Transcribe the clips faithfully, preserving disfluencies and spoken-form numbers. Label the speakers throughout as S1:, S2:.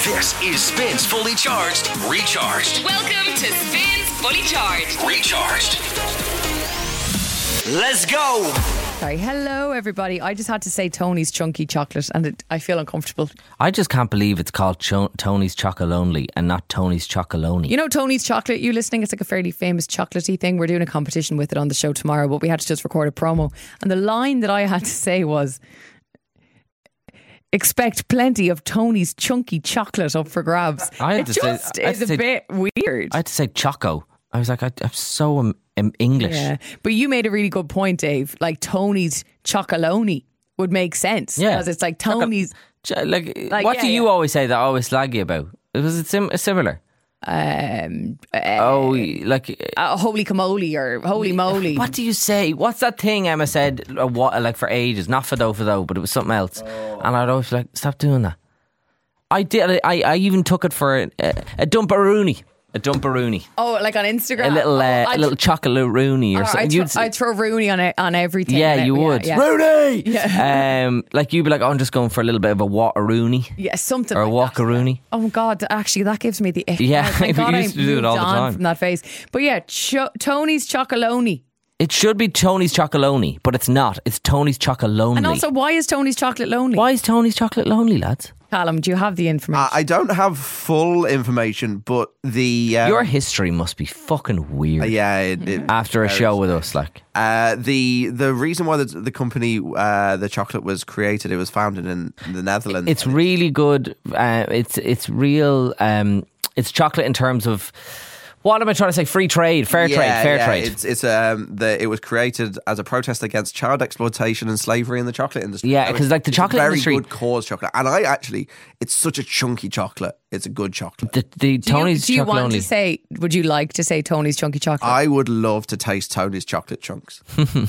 S1: This is Spins Fully Charged, Recharged.
S2: Welcome to Spins Fully Charged.
S1: Recharged. Let's go.
S3: Sorry, hello everybody. I just had to say Tony's Chunky Chocolate and it, I feel uncomfortable.
S4: I just can't believe it's called Cho- Tony's Chocolonely and not Tony's Chocolonely.
S3: You know Tony's Chocolate, you listening, it's like a fairly famous chocolatey thing. We're doing a competition with it on the show tomorrow, but we had to just record a promo. And the line that I had to say was, expect plenty of Tony's Chunky Chocolate up for grabs.
S4: I had
S3: it
S4: to
S3: just
S4: say, I had
S3: is
S4: to
S3: a
S4: say-
S3: bit weird.
S4: I had to say Choco. I was like, I, I'm so um, um, English.
S3: Yeah, but you made a really good point, Dave. Like Tony's Chocolonely would make sense.
S4: Yeah.
S3: Because it's like Tony's...
S4: Ch- Like,
S3: Like,
S4: what
S3: yeah,
S4: do you
S3: yeah.
S4: always say that I always slag you about? Was it sim- similar?
S3: Um, uh,
S4: oh, like...
S3: uh, holy camoli or holy moly.
S4: What do you say? What's that thing Emma said uh, what, like for ages? Not Fado Fado, but it was something else.
S3: Oh.
S4: And I'd always be like, stop doing that. I did. I, I even took it for a, a dumparoonie. A dumparoonie.
S3: Oh, like on Instagram?
S4: A little, uh,
S3: oh,
S4: a little chocolate rooney or
S3: oh,
S4: something.
S3: I'd,
S4: You'd
S3: throw, I'd throw Rooney on it, on everything.
S4: Yeah,
S3: Like,
S4: you
S3: yeah,
S4: would.
S3: Yeah.
S4: Rooney!
S3: Yeah.
S4: Um, like you'd be like, oh, I'm just going for a little bit of a water-rooney.
S3: Yeah, something
S4: Or a
S3: like that.
S4: walker-rooney.
S3: Oh God, actually that gives me the ick.
S4: Yeah,
S3: Thank
S4: we
S3: God
S4: used
S3: I
S4: to do it all
S3: moved
S4: the
S3: on
S4: time.
S3: from that phase. But yeah, Cho- Tony's Chocolonely.
S4: It should be Tony's Chocolonely, but it's not. It's Tony's Chocolonely.
S3: And also, why is Tony's Chocolate lonely?
S4: Why is Tony's Chocolate lonely, lads?
S3: Callum, do you have the information?
S5: I don't have full information, but the um,
S4: Your history must be fucking weird.
S5: uh, yeah, it, it,
S4: After a show with us, like.
S5: uh, the the reason why the, the company uh, the chocolate was created, it was founded in the Netherlands.
S4: It's really good. Uh, it's it's real. Um, it's chocolate in terms of. What am I trying to say? Free trade, fair
S5: yeah,
S4: trade, fair
S5: yeah,
S4: trade.
S5: It's it's um the it was created as a protest against child exploitation and slavery in the chocolate industry.
S4: Yeah,
S5: So
S4: 'cause,
S5: it's-
S4: like, the
S5: it's
S4: chocolate
S5: a very
S4: industry-
S5: good cause chocolate, and I actually it's such a chunky chocolate. It's a good chocolate.
S4: The, the
S3: do you,
S4: Tony's
S3: do you
S4: Chocolate
S3: want
S4: only.
S3: to say, would you like to say Tony's Chunky Chocolate?
S5: I would love to taste Tony's chocolate chunks.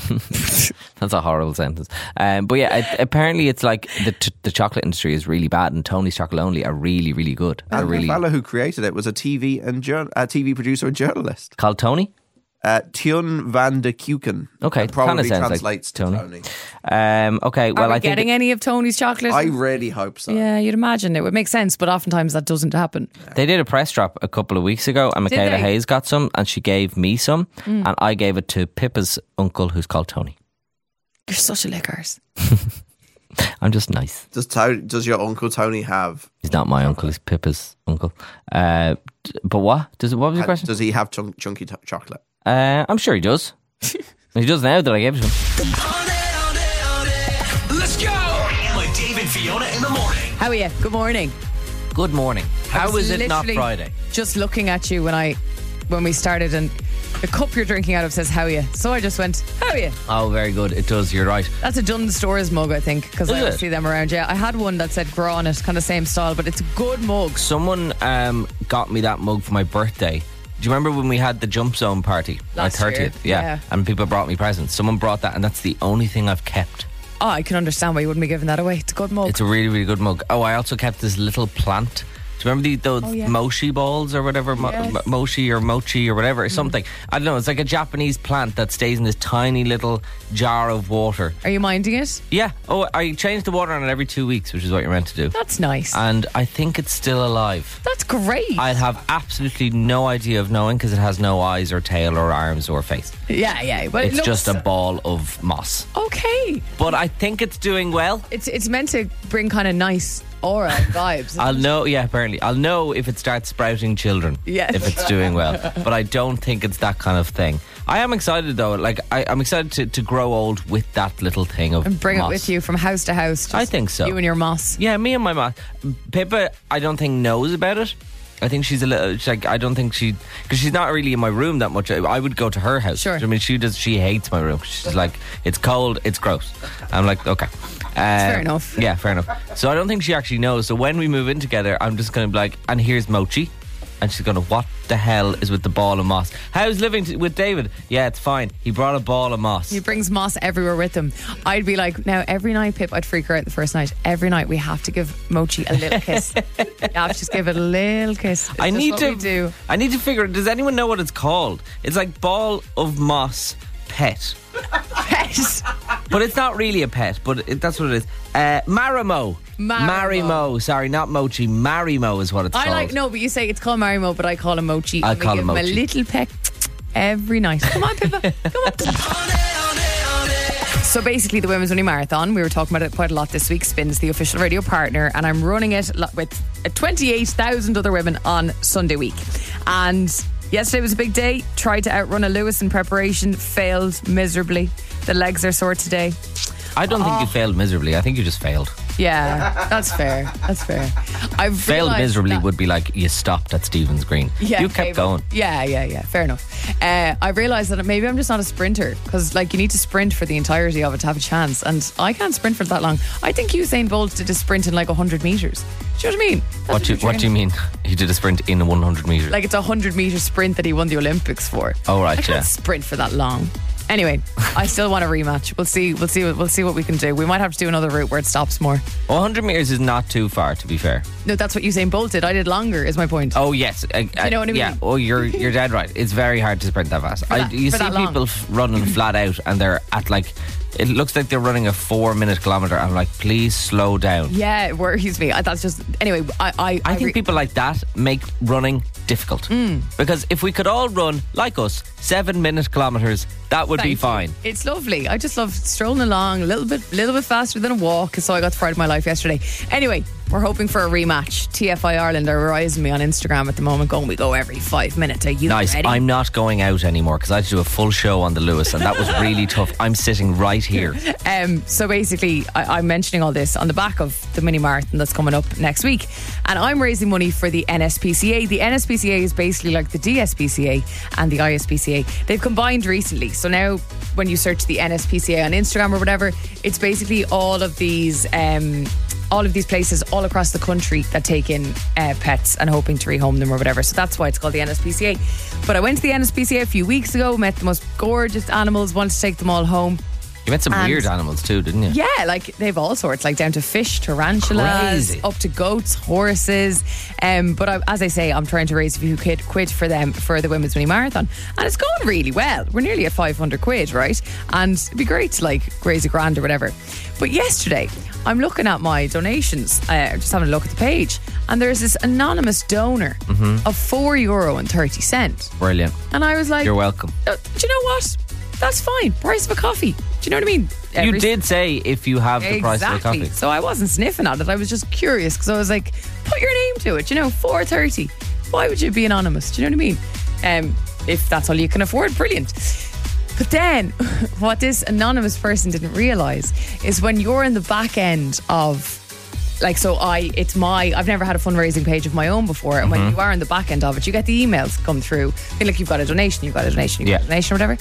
S4: That's a horrible sentence. Um, but yeah, it, apparently it's like the t- the chocolate industry is really bad, and Tony's Chocolate only are really really good. They're
S5: And
S4: really
S5: the fellow who created it was a T V and jour- a T V producer and journalist.
S4: called Tony.
S5: Uh, Tjun van de Kuken.
S4: Okay,
S5: That probably
S4: kinda sounds like
S5: translates to
S4: Tony.
S5: Tony.
S4: Um, okay, well
S3: Are we
S4: I think
S3: getting any of Tony's chocolate?
S5: I really hope so.
S3: yeah, you'd imagine it would make sense, but oftentimes that doesn't happen.
S4: they did a press drop a couple of weeks ago, and Michaela
S3: they?
S4: Hayes got some, and she gave me some, and I gave it to Pippa's uncle, who's called Tony.
S3: You're such a lickers.
S4: I'm just nice.
S5: Does to- does your uncle Tony have?
S4: He's not my uncle; he's Pippa's uncle. Uh, d- but what does what was your question?
S5: Does he have chunk- chunky t- chocolate?
S4: Uh, I'm sure he does. He does now that I gave it to him.
S1: Let's go. With Dave and Fiona in the morning.
S3: How are you? Good morning.
S4: Good morning.
S3: I
S4: How
S3: was
S4: is it not
S3: literally
S4: Friday?
S3: Just looking at you when I when we started, and the cup you're drinking out of says "How are you?" So I just went, "How are you?"
S4: Oh, very good. It does. You're right.
S3: That's a Dunnes Stores mug, I think, because
S4: Is
S3: I always
S4: it?
S3: see them around. Yeah, I had one that said "Gra" on it, kind of same style, but it's a good mug.
S4: Someone um, got me that mug for my birthday. Do you remember when we had the Jump Zone party?
S3: Last
S4: my
S3: year,
S4: thirtieth? Yeah.
S3: yeah.
S4: And people brought me presents. Someone brought that, and that's the only thing I've kept.
S3: Oh, I can understand why you wouldn't be giving that away. It's a good mug.
S4: It's a really, really good mug. Oh, I also kept this little plant. Do you remember the, those
S3: Oh, yeah.
S4: mochi balls or whatever? Mo-
S3: Yes.
S4: mo- mochi or mochi or whatever, or something. I don't know. It's like a Japanese plant that stays in this tiny little jar of water.
S3: Are you minding it?
S4: Yeah. Oh, I change the water on it every two weeks, which is what you're meant to do.
S3: That's nice.
S4: And I think it's still alive.
S3: That's great.
S4: I'd have absolutely no idea of knowing because it has no eyes or tail or arms or face.
S3: yeah, yeah. But
S4: It's
S3: it looks
S4: just a ball of moss.
S3: okay.
S4: But I think it's doing well.
S3: It's it's meant to bring kind of nice aura and vibes.
S4: I'll know, yeah, apparently. I'll know if it starts sprouting children.
S3: Yes.
S4: If it's doing well. But I don't think it's that kind of thing. I am excited though. Like, I, I'm excited to, to grow old with that little thing of
S3: and bring
S4: moss.
S3: it with you from house to house. Just
S4: I think so.
S3: You and your moss.
S4: Yeah, me and my mom. Pippa, I don't think knows about it. I think she's a little. She's like, I don't think she, because she's not really in my room that much. I would go to her house.
S3: Sure.
S4: I mean, she does. She hates my room. She's like, it's cold, it's gross. I'm like, okay, uh,
S3: fair enough.
S4: Yeah, fair enough. So I don't think she actually knows. So when we move in together, I'm just going to be like, and here's mochi. And she's going to, what the hell is with the ball of moss? How's living t- with David? Yeah, it's fine. He brought a ball of moss.
S3: He brings moss everywhere with him. I'd be like, now every night, Pip, I'd freak her out the first night. Every night we have to give Mochi a little kiss. You have to just give it a little kiss. It's
S4: I
S3: just
S4: need
S3: what
S4: to
S3: we do.
S4: I need to figure. Does anyone know what it's called? It's like ball of moss pet.
S3: Pet.
S4: But it's not really a pet, but it, that's what it is. Uh, Marimo.
S3: Marimo.
S4: Marimo. Sorry, not Mochi. Marimo is what it's
S3: I
S4: called.
S3: like, no, but you say it's called Marimo, but I call him Mochi.
S4: I
S3: And we
S4: call
S3: give
S4: him
S3: him a
S4: Mochi.
S3: little peck every night. Come on, Pippa. Come on. So basically, the Women's Only Marathon, we were talking about it quite a lot this week. Spin's the official radio partner, and I'm running it lo- with twenty-eight thousand other women on Sunday week. And yesterday was a big day. Tried to outrun a Lewis in preparation, failed miserably. The legs are sore today.
S4: I don't think
S3: Oh.
S4: you failed miserably. I think you just failed.
S3: Yeah, that's fair. That's fair. I've
S4: Failed
S3: realised
S4: miserably
S3: that-
S4: would be like you stopped at Stephen's Green.
S3: Yeah,
S4: you kept
S3: maybe.
S4: going.
S3: Yeah, yeah, yeah. Fair enough. Uh, I realised that maybe I'm just not a sprinter because, like, you need to sprint for the entirety of it to have a chance, and I can't sprint for that long. I think Usain Bolt did a sprint in like one hundred metres. Do you know what I mean? That's
S4: What do you,
S3: you're
S4: what do you
S3: training.
S4: mean? He did a sprint in one hundred metres.
S3: Like, it's a one hundred metre sprint that he won the Olympics for.
S4: Oh, right,
S3: I can't
S4: yeah.
S3: sprint for that long. Anyway, I still want a rematch. We'll see. We'll see. We'll see what we can do. We might have to do another route where it stops more.
S4: one hundred metres is not too far, to be fair.
S3: No, that's what Usain Bolt did. I did longer. Is my point.
S4: Oh, yes. Uh,
S3: you know what I
S4: Yeah.
S3: mean?
S4: Oh, you're you're dead right. It's very hard to sprint that fast. I,
S3: that-
S4: you
S3: for
S4: see
S3: that long.
S4: people f- running flat out and they're at like, it looks like they're running a four minute kilometre. I'm like, please slow down.
S3: Yeah, it worries me. I- That's just anyway. I I,
S4: I
S3: re-
S4: think people like that make running difficult.
S3: Mm.
S4: Because if we could all run, like us, seven minute kilometres, that would
S3: Thank
S4: be
S3: you.
S4: fine.
S3: It's lovely. I just love strolling along a little bit, little bit faster than a walk. So I got the fright of my life yesterday. Anyway, we're hoping for a rematch. T F I Ireland are rising me on Instagram at the moment, going, we go every five minutes. Are you
S4: Nice.
S3: ready?
S4: I'm not going out anymore because I had to do a full show on the Lewis and that was really tough. I'm sitting right here.
S3: Um, so basically, I, I'm mentioning all this on the back of the mini marathon that's coming up next week, and I'm raising money for the N S P C A. The N S P C A is basically like the D S P C A and the I S P C A. They've combined recently, so now when you search the N S P C A on Instagram or whatever, it's basically all of these. Um, all of these places all across the country that take in uh, pets and hoping to rehome them or whatever. So that's why it's called the N S P C A. But I went to the N S P C A a few weeks ago, met the most gorgeous animals, wanted to take them all home.
S4: You met some
S3: And-
S4: weird animals too, didn't you?
S3: Yeah, like they've all sorts, like down to fish, tarantulas,
S4: Crazy.
S3: up to goats, horses. Um, but I, as I say, I'm trying to raise a few quid, quid for them for the Women's Mini Marathon, and it's going really well. We're nearly at five hundred quid, right? And it'd be great to like raise a grand or whatever. But yesterday, I'm looking at my donations, uh, just having a look at the page, and there's this anonymous donor of four euro and thirty cent,
S4: Brilliant.
S3: and I was like,
S4: You're welcome.
S3: "Uh, do you know what? That's fine. Price of a coffee. Do you know what I mean?
S4: You
S3: Every-
S4: did say if you have the price of the
S3: Exactly.
S4: coffee.
S3: So I wasn't sniffing at it. I was just curious because I was like, put your name to it. You know, four thirty. Why would you be anonymous? Do you know what I mean? Um, if that's all you can afford, brilliant. But then, what this anonymous person didn't realise is when you're in the back end of, like, so I, it's my, I've never had a fundraising page of my own before, and
S4: Mm-hmm.
S3: when you are in the back end of it, you get the emails come through. Feel like you've got a donation, you've got a donation, you've got
S4: Yeah.
S3: a donation, or whatever.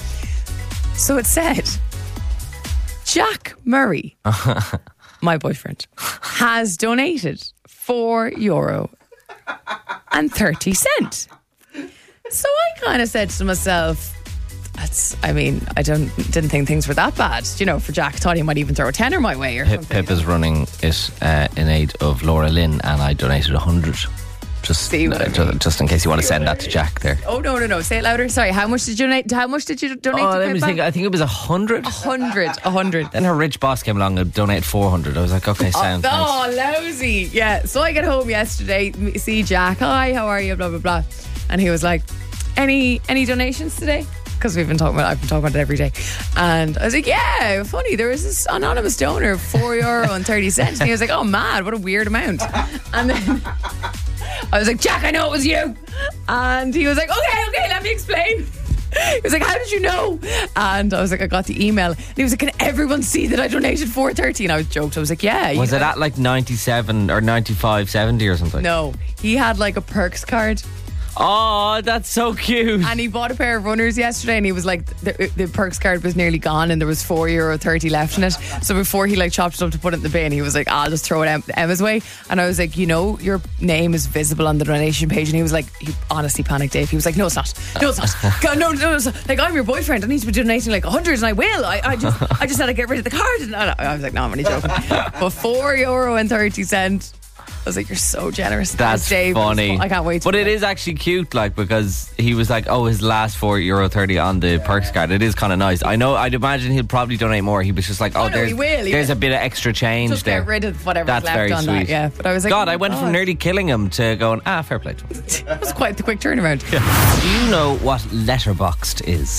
S3: So it said, Jack Murray, my boyfriend, has donated four euro and thirty cent. So I kind of said to myself, that's, I mean, I don't didn't think things were that bad. You know, for Jack, thought he might even throw a tenner my way or
S4: Pip,
S3: something.
S4: Pip is running it uh, in aid of Laura Lynn, and I donated a hundred. Just,
S3: See what I
S4: uh, ju-
S3: mean?
S4: just in case you want to send that to Jack there.
S3: Oh no, no, no! Say it louder. Sorry. How much did you donate? How much did you donate
S4: Oh,
S3: to
S4: let me
S3: Pippa?
S4: think. I think it was a hundred.
S3: A hundred, a hundred.
S4: Then her rich boss came along and donated four hundred. I was like, okay, sound. thanks.
S3: Oh, lousy. Yeah. So I get home yesterday, m- see Jack. Hi, how are you? Blah, blah, blah. And he was like, any any donations today? Because we've been talking about, I've been talking about it every day. And I was like, yeah, funny. There was this anonymous donor of four euro and thirty cents. And he was like, oh, mad. What a weird amount. And then I was like, Jack, I know it was you. And he was like, okay, okay, let me explain. He was like, how did you know? And I was like, I got the email. And he was like, can everyone see that I donated four thirty? And I was joked. I was like, yeah. you
S4: Was it
S3: know.
S4: at like ninety-seven or ninety-five seventy or something?
S3: No, he had like a perks card,
S4: Oh, that's so cute.
S3: and he bought a pair of runners yesterday, and he was like, the, the perks card was nearly gone, and there was four euro thirty left in it. So before he like chopped it up to put it in the bin, he was like, I'll just throw it em- Emma's way. And I was like, you know, your name is visible on the donation page. And he was like, he honestly panicked, Dave. He was like, no, it's not. No, it's not. God, no, no, it's not. Like, I'm your boyfriend. I need to be donating like a hundred, and I will. I, I just, I just had to get rid of the card. And I, I was like, no, I'm only joking. But four euro and thirty cent. was like, you're so generous.
S4: That's
S3: Dave.
S4: funny.
S3: I can't wait. To
S4: but it is actually cute, like, because he was like, oh, his last four euro thirty on the perks card. It is kind of nice. I know. I'd imagine he'll probably donate more. He was just like, oh,
S3: Oh, no,
S4: there's
S3: he will, he
S4: there's
S3: will.
S4: a bit of extra change
S3: just
S4: there.
S3: get rid of whatever's
S4: That's
S3: left
S4: very
S3: on
S4: sweet.
S3: that. Yeah, but I was like,
S4: God,
S3: oh
S4: I went
S3: my
S4: from
S3: God.
S4: nearly killing him to going, ah, fair play to him.
S3: It was quite the quick turnaround.
S4: Do you know what Letterboxd is?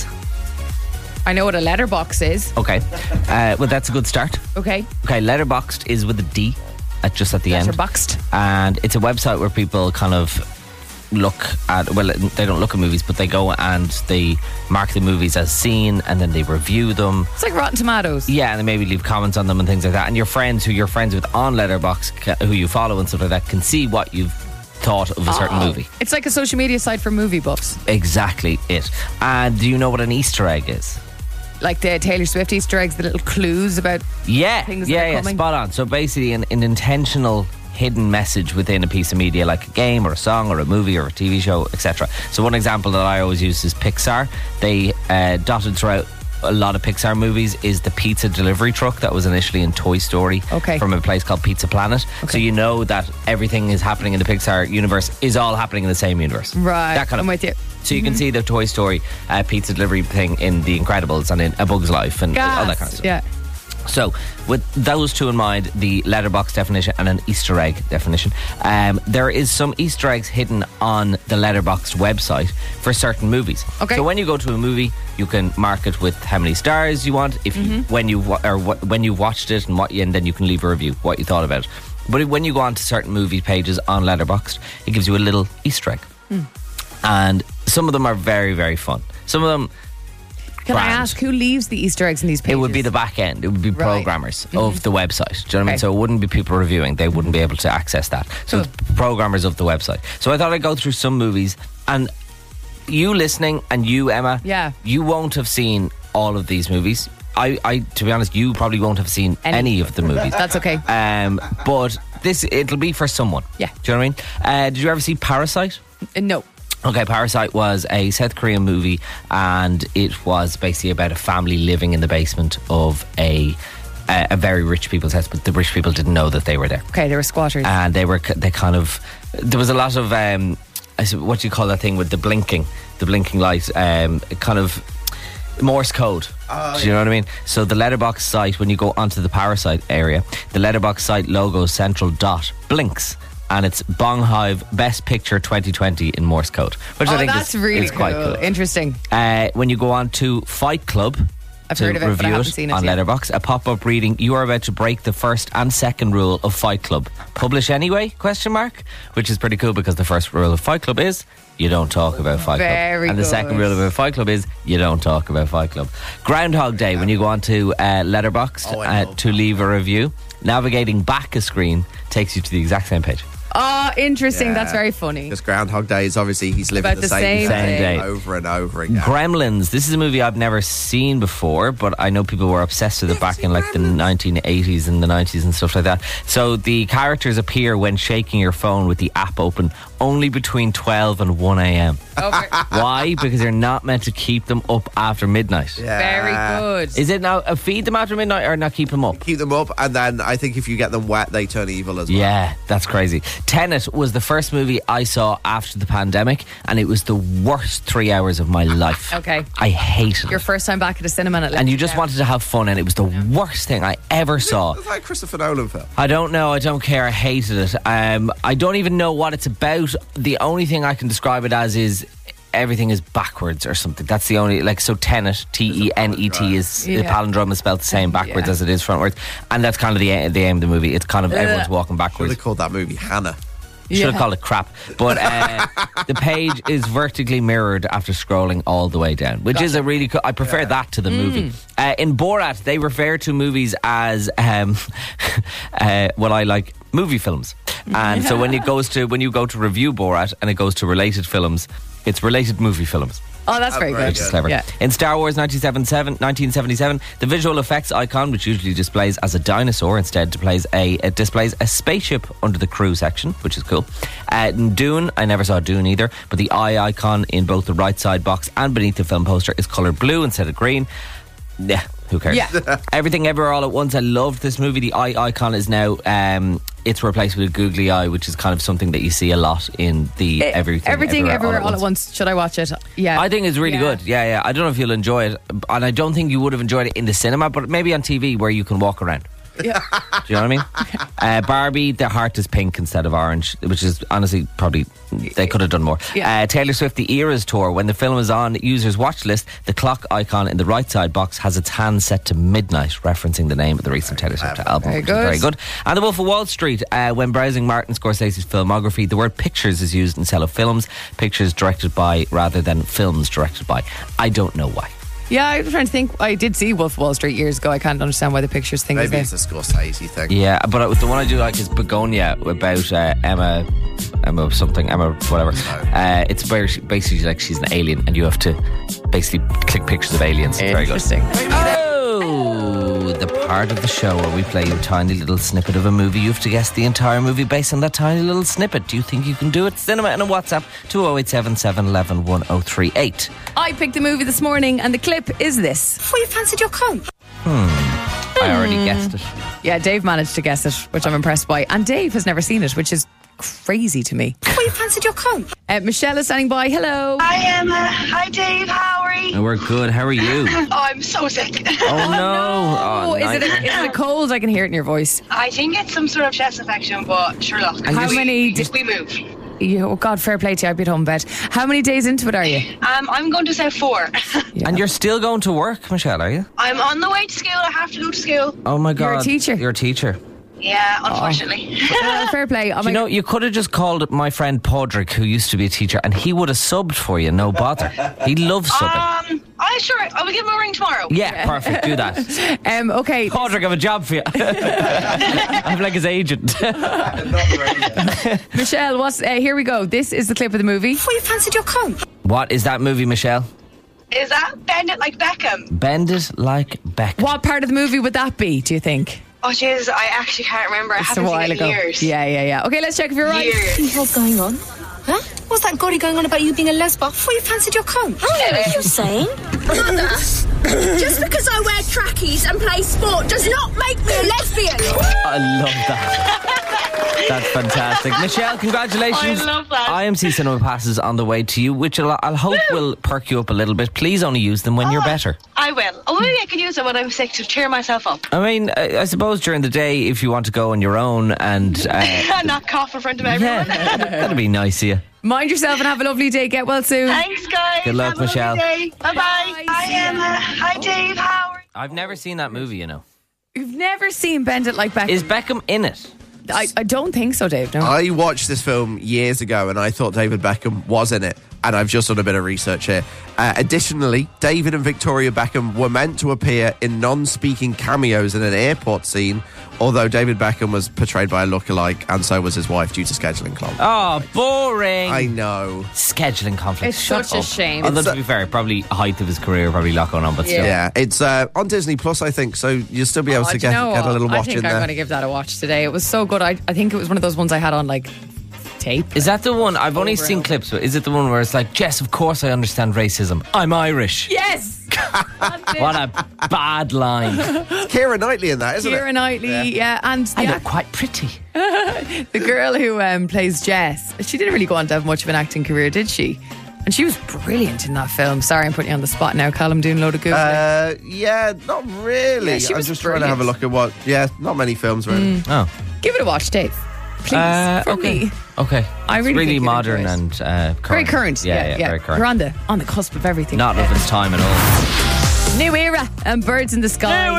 S3: I know what a letterbox is.
S4: Okay. Uh, well, that's a good start.
S3: Okay,
S4: Okay, Letterboxd is with a D at just at the end.
S3: letterboxed.
S4: And it's a website where people kind of look at, well, they don't look at movies, but they go and they mark the movies as seen, and then they review them.
S3: It's like Rotten Tomatoes.
S4: Yeah, and they maybe leave comments on them and things like that. And your friends who you're friends with on Letterboxd, ca- who you follow and stuff like that, can see what you've thought of a certain
S3: Oh.
S4: movie.
S3: It's like a social media site for movie buffs.
S4: Exactly it. And do you know what an Easter egg is?
S3: Like the Taylor Swift Easter eggs, the little clues about.
S4: Yeah,
S3: Things
S4: yeah,
S3: that are
S4: yeah,
S3: coming.
S4: spot on. So basically, an, an intentional hidden message within a piece of media, like a game or a song or a movie or a T V show, et cetera. So one example that I always use is Pixar. They uh, dotted throughout a lot of Pixar movies is the pizza delivery truck that was initially in Toy Story,
S3: Okay.
S4: from a place called Pizza Planet. So
S3: Okay.
S4: you know that everything is happening in the Pixar universe is all happening in the same universe.
S3: Right,
S4: That kind of.
S3: I'm with you.
S4: So you can see the Toy Story uh, pizza delivery thing in The Incredibles and in A Bug's Life and all that kind of stuff.
S3: Yeah.
S4: So, with those two in mind, the letterbox definition and an Easter egg definition, um, there is some Easter eggs hidden on the Letterboxd website for certain movies.
S3: Okay.
S4: So when you go to a movie, you can mark it with how many stars you want, if you, when you or wh- when you've watched it, and what, you, and then you can leave a review what you thought about it. But when you go on to certain movie pages on Letterboxd, it gives you a little Easter egg, and some of them are very very fun. Some of them.
S3: Can I
S4: Grand.
S3: ask who leaves the Easter eggs in these pages?
S4: It would be the back end. It would be
S3: Right.
S4: programmers of the website. Do you know what I mean?
S3: Okay.
S4: So it wouldn't be people reviewing. They wouldn't be able to access that. So
S3: Cool.
S4: it's programmers of the website. So I thought I'd go through some movies, and you listening and you, Emma,
S3: Yeah.
S4: you won't have seen all of these movies. I, I to be honest, you probably won't have seen
S3: Any.
S4: any, of the movies.
S3: That's okay.
S4: Um, but this it'll be for someone.
S3: Yeah.
S4: Do you know what I mean? Uh, did you ever see Parasite?
S3: Uh, no.
S4: Okay, Parasite was a South Korean movie, and it was basically about a family living in the basement of a a, a very rich people's house, but the rich people didn't know that they were there,
S3: Okay, they were squatters.
S4: and they were they kind of there was a lot of um, I said, what do you call that thing with the blinking, the blinking light, um, kind of Morse code. Do you know what I mean? So the letterbox site, when you go onto the Parasite area, the letterbox site logo central dot blinks. And it's Bong Hive Best Picture twenty twenty in Morse code, which
S3: oh,
S4: I think
S3: that's
S4: is,
S3: really
S4: is quite
S3: cool.
S4: cool.
S3: Interesting.
S4: Uh, when you go on to Fight Club,
S3: I've
S4: to
S3: heard of it, but I
S4: review
S3: haven't
S4: it
S3: seen it
S4: on
S3: yet.
S4: Letterboxd, a pop-up reading: "You are about to break the first and second rule of Fight Club. Publish anyway?" Question mark. Which is pretty cool because the first rule of Fight Club is you don't talk about Fight
S3: Very
S4: Club, and the
S3: good.
S4: second rule of a Fight Club is you don't talk about Fight Club. Groundhog Day. When you go on to uh, Letterboxd
S5: Oh, I
S4: uh,
S5: love
S4: to leave a review, navigating back a screen takes you to the exact same page.
S3: Oh, interesting.
S5: Yeah.
S3: That's very funny.
S5: Because Groundhog Day is obviously he's living
S3: About
S5: the,
S3: the
S5: same,
S3: same
S4: Same
S5: day
S4: day.
S5: over and over again.
S4: Gremlins. This is a movie I've never seen before, but I know people were obsessed with it back in like the nineteen eighties and the nineties and stuff like that. So the characters appear when shaking your phone with the app open only between twelve and one a.m.
S3: Okay.
S4: Why? Because you're not meant to keep them up after midnight.
S5: Yeah.
S3: Very good.
S4: Is it now uh, feed them after midnight or not keep them up?
S5: Keep them up, and then I think if you get them wet, they turn evil as well.
S4: Yeah, that's crazy. Tenet was the first movie I saw after the pandemic, and it was the worst three hours of my life.
S3: Okay.
S4: I hated
S3: Your
S4: it.
S3: first time back at a cinema, and it let
S4: And you
S3: you
S4: just
S3: down.
S4: wanted to have fun, and it was the worst thing I ever saw.
S5: It's like a Christopher Nolan film.
S4: I don't know. I don't care. I hated it. Um, I don't even know what it's about. The only thing I can describe it as is everything is backwards or something. That's the only, like, so Tenet, T E N E T, is the
S3: Yeah.
S4: palindrome is spelled the same backwards
S3: Yeah.
S4: as it is frontwards, and that's kind of the the aim of the movie. It's kind of everyone's walking
S5: Would
S4: backwards.
S5: have called that movie Hannah.
S4: Should have
S3: Yeah.
S4: called it crap. But uh, the page is vertically mirrored after scrolling all the way down, which is a really cool. I prefer that to the movie. Uh, in Borat, they refer to movies as um, uh, what I like movie films, and so when it goes to when you go to review Borat and it goes to related films, it's related movie films.
S3: Oh, that's very
S5: very
S3: good.
S4: Which is clever.
S3: Yeah.
S4: In Star Wars nineteen seventy-seven, the visual effects icon, which usually displays as a dinosaur, instead displays a it displays a spaceship under the crew section, which is cool. Uh, in Dune, I never saw Dune either, but the eye icon in both the right side box and beneath the film poster is coloured blue instead of green. Yeah, who cares?
S3: Yeah.
S4: Everything Everywhere All at Once. I loved this movie. The eye icon is now um, it's replaced with a googly eye, which is kind of something that you see a lot in the
S3: Eh,
S4: everything,
S3: everything, everywhere, all at
S4: once.
S3: once. Should I watch it? Yeah,
S4: I think it's really
S3: Yeah.
S4: good. Yeah, yeah. I don't know if you'll enjoy it, and I don't think you would have enjoyed it in the cinema, but maybe on T V where you can walk around.
S3: Yeah.
S4: Do you know what I mean? Uh, Barbie, the heart is pink instead of orange, which is honestly probably they could have done more.
S3: Yeah.
S4: Uh, Taylor Swift, the Eras tour. When the film is on users' watch list, the clock icon in the right side box has its hand set to midnight, referencing the name of the recent Taylor Swift album.
S3: Very
S4: which is
S3: good.
S4: very good. And The Wolf of Wall Street. Uh, when browsing Martin Scorsese's filmography, the word pictures is used instead of films. Pictures directed by rather than films directed by. I don't know why.
S3: Yeah, I'm trying to think. I did see Wolf of Wall Street years ago. I can't understand why the pictures thing is
S5: Maybe
S3: there.
S5: it's a Scorsese thing.
S4: Yeah, but uh, the one I do like is Begonia about uh, Emma, Emma something, Emma whatever. Uh, it's where she, basically like she's an alien, and you have to basically click pictures of aliens. Very good.
S3: Interesting.
S4: Oh, the part of the show where we play you a tiny little snippet of a movie. You have to guess the entire movie based on that tiny little snippet. Do you think you can do it? Cinema and a WhatsApp to oh eight seven seven, one one, one oh three eight.
S3: I picked the movie this morning, and the clip is this.
S6: Before you fancied your comb.
S4: I already guessed it.
S3: Yeah, Dave managed to guess it, which I'm impressed by. And Dave has never seen it, which is crazy to me.
S6: Before you fancied your comb.
S3: Uh, Michelle is standing by. Hello.
S7: Hi Emma. Hi Dave. How are you?
S4: And we're good. How are you?
S7: Oh, I'm so sick.
S4: Oh no!
S3: Oh, is it, a, is it a cold? I can hear it in your voice.
S7: I think it's some sort of chest infection, but sure look.
S3: How
S7: we,
S3: many di-
S7: we move.
S3: You, oh God, fair play to you. I'd be at home in bed. How many days into it are you?
S7: Um, I'm going to say four.
S4: And you're still going to work, Michelle, are you?
S7: I'm on the way to school. I have to go to school.
S4: Oh my God!
S3: You're a teacher.
S4: You're a teacher.
S7: Yeah, unfortunately.
S3: Well, fair play. Oh
S4: Do
S3: my
S4: you know, you could have just called my friend Podrick, who used to be a teacher, and he would have subbed for you, no bother. He loves subbing.
S7: um, I sure. I will give him a ring tomorrow.
S4: Yeah, perfect. Do that.
S3: Um, okay.
S4: Podrick, I have a job for you. I'm like his agent.
S3: Michelle, what's, uh, here we go. This is the clip of the movie.
S6: Before you fancied your comb.
S4: What is that movie, Michelle?
S7: Is that Bend It Like Beckham?
S4: Bend It Like Beckham.
S3: What part of the movie would that be, do you think?
S7: Oh, jeez, I actually can't remember. I
S3: It's a
S7: haven't
S3: while
S7: seen it
S3: ago.
S7: in years.
S3: Yeah, yeah, yeah. Okay, let's check if you're right.
S7: Years.
S6: What's going on? Huh? What's that gory going on about you being a lesbo? Before you fancied your comb. I don't know what you're saying.
S8: Just because I wear trackies and play sport does not make me a lesbian.
S4: I love that. That's fantastic. Michelle, congratulations.
S7: I love that.
S4: I M C Cinema passes on the way to you, which I'll, I'll hope will perk you up a little bit. Please only use them when you're better.
S7: I will. Oh, maybe I can use it when I'm sick to cheer myself up.
S4: I mean, I, I suppose during the day, if you want to go on your own and... Uh,
S7: Not cough in front of everyone.
S4: yeah, that'd be nice of you.
S3: Mind yourself and have a lovely day. Get well soon.
S7: Thanks, guys.
S4: Good luck,
S7: Have a lovely
S4: Michelle.
S7: day. Bye-bye.
S3: Bye.
S7: Hi, Emma. Hi, Dave. How are you?
S4: I've never seen that movie, you know.
S3: You've never seen Bend It Like Beckham.
S4: Is Beckham in it?
S3: I, I don't think so, Dave. No.
S5: I watched this film years ago and I thought David Beckham was in it. And I've just done a bit of research here. Uh, additionally, David and Victoria Beckham were meant to appear in non-speaking cameos in an airport scene, although David Beckham was portrayed by a lookalike and so was his wife due to scheduling conflict.
S4: Oh, boring.
S5: I know.
S4: Scheduling conflict.
S3: It's
S4: Shut
S3: such a
S4: up.
S3: shame.
S4: Although,
S5: It's
S4: to be fair, probably height of his career, probably a lot going on, but still.
S5: Yeah, it's uh, on Disney Plus, I think, so you'll still be able
S3: Oh,
S5: to
S3: do you
S5: get,
S3: know
S5: get a
S3: what?
S5: little
S3: I
S5: watch
S3: think
S5: in
S3: I'm
S5: there.
S3: going to give that a watch today. It was so good. I, I think it was one of those ones I had on like tape.
S4: Is that the one? I've only
S3: Over
S4: seen
S3: and over.
S4: clips, but is it the one where it's like, Jess, of course I understand racism. I'm Irish.
S3: Yes. That's it.
S4: What a bad line.
S5: Keira Knightley in that, isn't
S3: Keira
S5: it?
S3: Knightley, yeah, and the,
S4: I
S3: act-
S4: look quite pretty.
S3: the girl who um, plays Jess, she didn't really go on to have much of an acting career, did she? And she was brilliant in that film. Sorry, I'm putting you on the spot now, Callum, doing a load of Googling.
S5: Uh, yeah, not really.
S3: Yeah, she
S5: I'm
S3: was
S5: just trying to have a
S3: brilliant.
S5: look at what. Yeah, not many films really.
S4: Oh.
S3: Give it a watch, Dave. Please,
S4: Uh,
S3: for
S4: okay.
S3: me.
S4: Okay.
S3: I really
S4: it's really
S3: think you'd
S4: modern
S3: enjoy it.
S4: and uh, current.
S3: Very current.
S4: Yeah,
S3: Yeah,
S4: yeah,
S3: yeah.
S4: very current.
S3: You're on the, on the cusp of everything.
S4: Not
S3: Yeah.
S4: of its time at all.
S3: New era and Birds in the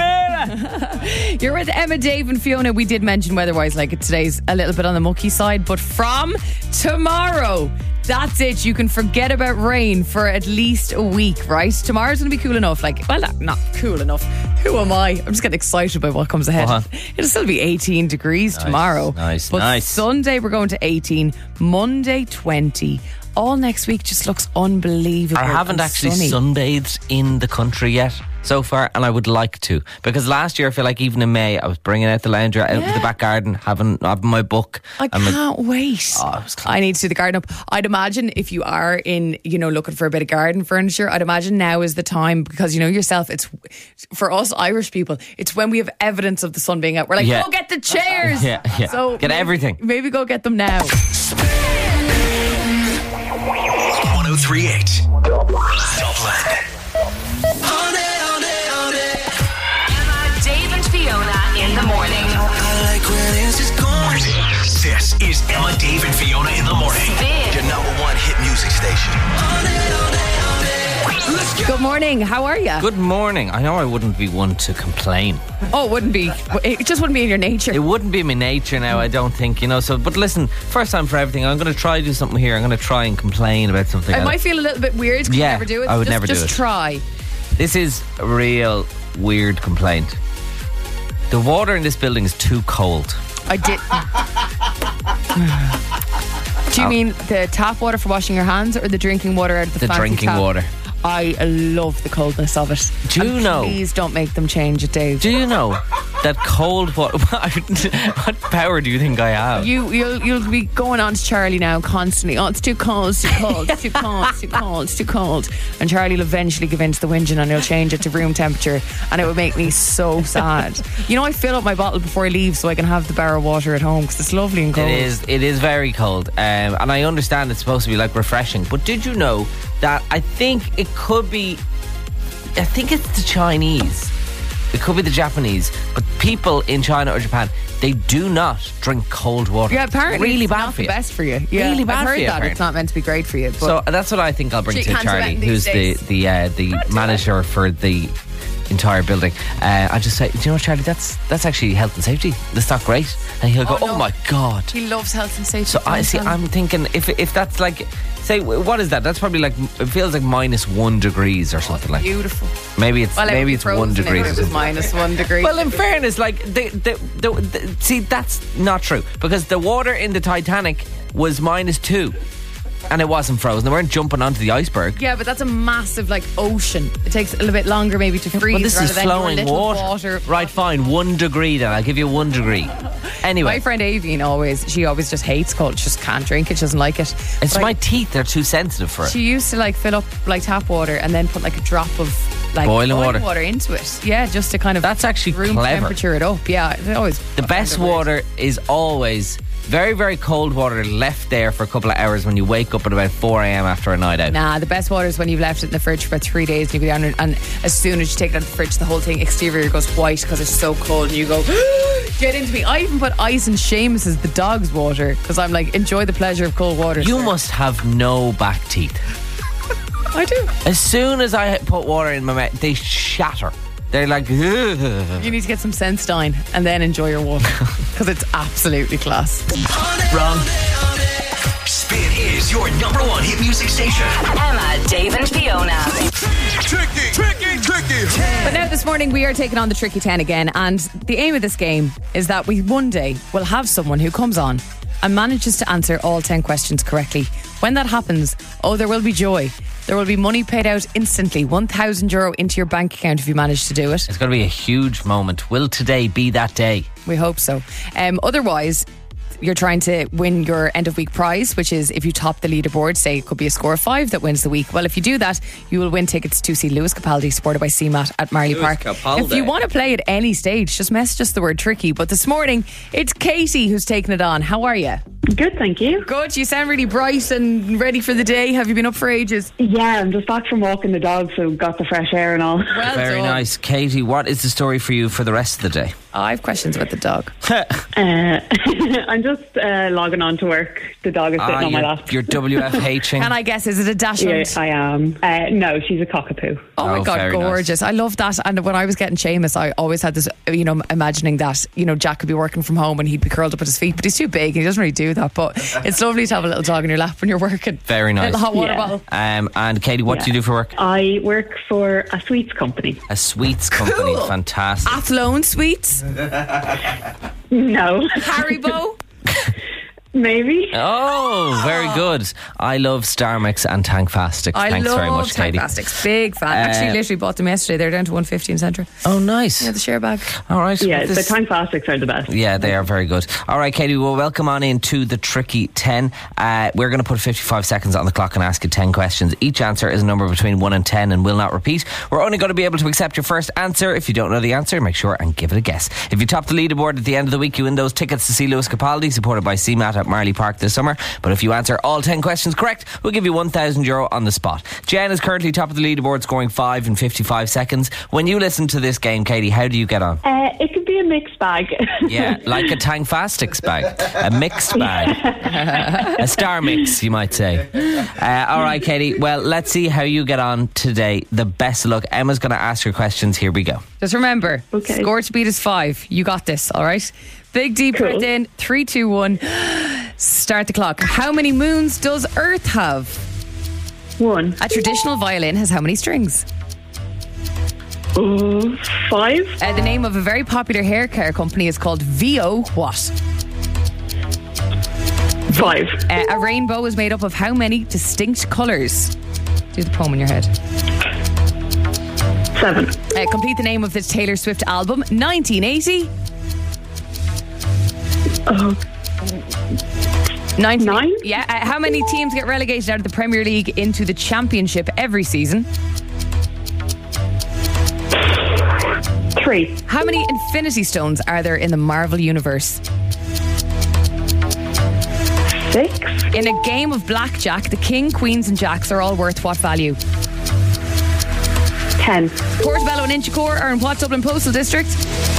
S3: Sky. You're with Emma, Dave and Fiona. We did mention weather-wise, like today's a little bit on the mucky side, but from tomorrow, that's it. You can forget about rain for at least a week, right? Tomorrow's going to be cool enough. Like, well, not, not cool enough. Who am I? I'm just getting excited by what comes ahead.
S4: Uh-huh.
S3: It'll still be eighteen degrees
S4: Nice,
S3: tomorrow.
S4: nice,
S3: but
S4: nice.
S3: Sunday, we're going to eighteen. Monday, twenty. All next week just looks unbelievable.
S4: I haven't
S3: and
S4: actually
S3: sunny.
S4: sunbathed in the country yet. so far, and I would like to, because last year I feel like even in May I was bringing out the lounger out
S3: Yeah.
S4: of the back garden, having having my book.
S3: I
S4: and my-
S3: can't wait.
S4: Oh, it was class.
S3: I need to do the garden up. I'd imagine if you are in, you know, looking for a bit of garden furniture, I'd imagine now is the time, because you know yourself, it's for us Irish people, it's when we have evidence of the sun being out. We're like,
S4: Yeah.
S3: go get the chairs.
S4: Yeah, yeah.
S3: So
S4: Get
S3: maybe-
S4: everything.
S3: Maybe go get them now.
S1: one oh three point eight Dublin.
S2: Emma, Dave and Fiona in the morning.
S1: This is Emma, Dave, and Fiona in the morning.
S2: Spin.
S1: Your number one hit music station.
S3: Good morning. How are you?
S4: Good morning. I know I wouldn't be one to complain.
S3: Oh, it wouldn't be. It just wouldn't be in your nature.
S4: It wouldn't be my nature now, I don't think, you know. So, but listen, first time for everything. I'm going to try to do something here. I'm going to try and complain about something.
S3: It
S4: And
S3: might feel a little bit weird because
S4: Yeah,
S3: you never do it.
S4: I would
S3: just,
S4: never do
S3: just
S4: it.
S3: try.
S4: This is a real weird complaint. The water in this building is too cold.
S3: I did. Do you mean the tap water for washing your hands or the drinking water out of the,
S4: The
S3: fancy
S4: drinking
S3: tap?
S4: water.
S3: I love the coldness of it.
S4: Do you
S3: And
S4: know-
S3: Please don't make them change it, Dave.
S4: Do you know that cold water? What power do you think I have?
S3: You, you'll, you'll be going on to Charlie now constantly. Oh, it's too cold, it's too cold, it's too cold, it's too cold, it's too cold. And Charlie will eventually give in to the whinging and he'll change it to room temperature. And it would make me so sad. You know, I fill up my bottle before I leave so I can have the bar of water at home because it's lovely and cold.
S4: It is. It is very cold, um, and I understand it's supposed to be like refreshing. But did you know that I think it could be? I think it's the Chinese. It could be the Japanese. But people in China or Japan, they do not drink cold water.
S3: Yeah, apparently
S4: really
S3: it's
S4: bad
S3: not
S4: for you.
S3: the best for you. Yeah,
S4: Really bad
S3: I've heard
S4: for you,
S3: that
S4: apparently.
S3: it's not meant to be great for you. But
S4: So that's what I think I'll bring
S3: Shake
S4: to
S3: hands about
S4: Charlie,
S3: it these
S4: who's the
S3: days.
S4: the uh, the manager for the entire building. Uh, I just say, do you know what, Charlie? That's that's actually health and safety. That's not great. And he'll go,
S3: Oh,
S4: oh,
S3: no.
S4: my god.
S3: he loves health and safety.
S4: So I see. I'm thinking if if that's like, say, what is that? That's probably like, it feels like minus one degrees or something like.
S3: beautiful.
S4: Maybe it's
S3: Well, it would
S4: maybe
S3: be
S4: it's one
S3: frozen
S4: degree.
S3: if
S4: or
S3: It was
S4: something.
S3: minus one degree.
S4: Well, in fairness, like the, the, the, the see, that's not true because the water in the Titanic was minus two, and it wasn't frozen. They weren't jumping onto the iceberg.
S3: yeah, but that's a massive like ocean. It takes a little bit longer maybe to freeze.
S4: Well, this
S3: rather
S4: is
S3: than your
S4: flowing
S3: little
S4: water.
S3: water.
S4: Right, fine, one degree then. I'll give you one degree. Anyway,
S3: My friend Avian always, she always just hates cold. She just can't drink it. She doesn't like it.
S4: it's
S3: But,
S4: my
S3: like,
S4: teeth; they're too sensitive for it.
S3: She used to like fill up like tap water and then put like a drop of like
S4: Boiling water.
S3: water into it. Yeah, just to kind of
S4: That's actually
S3: room
S4: clever.
S3: temperature it up. Yeah, it always
S4: The best water is always very, very cold water left there for a couple of hours when you wake up at about four a.m. after a night out.
S3: Nah, the best water is when you've left it in the fridge for about three days and you go down and, and as soon as you take it out of the fridge, the whole thing exterior goes white because it's so cold and you go, get into me. I even put ice in Seamus's, the dog's water, because I'm like, enjoy the pleasure of cold water.
S4: You
S3: sir.
S4: must have no back teeth.
S3: I do.
S4: As soon as I put water in my mouth, they shatter. They're like, ugh.
S3: You need to get some Sensodyne and then enjoy your water because it's absolutely class.
S1: Wrong. Spin is your number one hit music station.
S2: Emma, Dave and Fiona.
S1: Tricky, tricky, tricky.
S3: But now this morning we are taking on the Tricky ten again, and the aim of this game is that we one day will have someone who comes on and manages to answer all ten questions correctly. When that happens, oh, there will be joy. There will be money paid out instantly, one thousand euro into your bank account if you manage to do it.
S4: It's going to be a huge moment. Will today be that day?
S3: We hope so. Um, otherwise, you're trying to win your end of week prize, which is if you top the leaderboard, say it could be a score of five that wins the week. Well, if you do that, you will win tickets to see Lewis Capaldi, supported by C MAT at Marley
S4: Lewis
S3: Park.
S4: Capaldi.
S3: If you want to play at any stage, just message us the word tricky. But this morning, it's Katie who's taking it on. How are you?
S9: Good, thank you.
S3: Good. You sound really bright and ready for the day. Have you been up for ages?
S9: Yeah, I'm just back from walking the dog, so got the fresh air and all.
S3: Well
S4: Very
S3: done.
S4: nice. Katie, what is the story for you for the rest of the day?
S3: Oh, I have questions about the dog.
S9: Uh, I'm just uh, logging on to work. The dog is sitting
S4: Ah,
S9: on my
S4: you're,
S9: lap.
S4: you're W F H-ing.
S3: And I guess, is it a
S9: Yeah,
S3: dachshund?
S9: I am. Uh, no, she's a cockapoo.
S3: Oh my
S4: Oh,
S3: God,
S4: very nice.
S3: gorgeous. I love that. And when I was getting Seamus, I always had this, you know, imagining that, you know, Jack could be working from home and he'd be curled up at his feet, but he's too big and he doesn't really do that. But it's lovely to have a little dog in your lap when you're working.
S4: Very nice.
S3: Little hot water
S9: Yeah.
S3: bottle.
S4: Um, and Katie, what
S9: Yeah.
S4: do you do for work?
S9: I work for a sweets company.
S4: A sweets company.
S3: Cool.
S4: Fantastic.
S3: Athlone Sweets,
S9: No.
S3: Haribo.
S9: Maybe.
S4: Oh, very good. I love Star Mix and Tankfastics.
S3: I
S4: Thanks
S3: love
S4: very much, Katie.
S3: Tankfastics. Big fan. Actually,
S4: Uh,
S3: literally bought them yesterday. They're down to one fifty in Centre.
S4: Oh, nice.
S3: Yeah, the share bag.
S4: All right.
S9: Yeah,
S4: This-
S9: the Tankfastics are the best.
S4: Yeah, they are very good. All right, Katie, well, welcome on into the Tricky ten. Uh, we're going to put fifty-five seconds on the clock and ask you ten questions. Each answer is a number between one and ten and will not repeat. We're only going to be able to accept your first answer. If you don't know the answer, make sure and give it a guess. If you top the leaderboard at the end of the week, you win those tickets to see Lewis Capaldi, supported by C MAT at Marley Park this summer. But if you answer all ten questions correct, we'll give you one thousand euro on the spot. Jen is currently top of the leaderboard, scoring five in fifty-five seconds. When you listen to this game, Katie, how do you get on?
S9: Uh, it could be a mixed bag.
S4: Yeah, like a Tankfastics bag. A mixed bag. A star mix, you might say. Uh, all right, Katie. Well, let's see how you get on today. The best of luck. Emma's going to ask your questions. Here we go.
S3: Just remember,
S9: Okay.
S3: score to beat is five. You got this, all right? Big deep
S9: Cool.
S3: breath in. Three, two, one. Start the clock. How many moons does Earth have?
S9: One.
S3: A traditional violin has how many strings?
S9: Uh, five.
S3: Uh, the name of a very popular hair care company is called V O what?
S9: Five.
S3: Uh, a rainbow is made up of how many distinct colours? Do the poem in your head.
S9: Seven.
S3: Uh, complete the name of this Taylor Swift album. nineteen eighty.
S9: Oh,
S3: nineteen
S9: Nine?
S3: Yeah. Uh, how many teams get relegated out of the Premier League into the Championship every season?
S9: three.
S3: How many Infinity Stones are there in the Marvel Universe?
S9: Six.
S3: In a game of blackjack, the king, queens and jacks are all worth what value?
S9: Ten.
S3: Portobello and Inchicore are in what Dublin Postal District?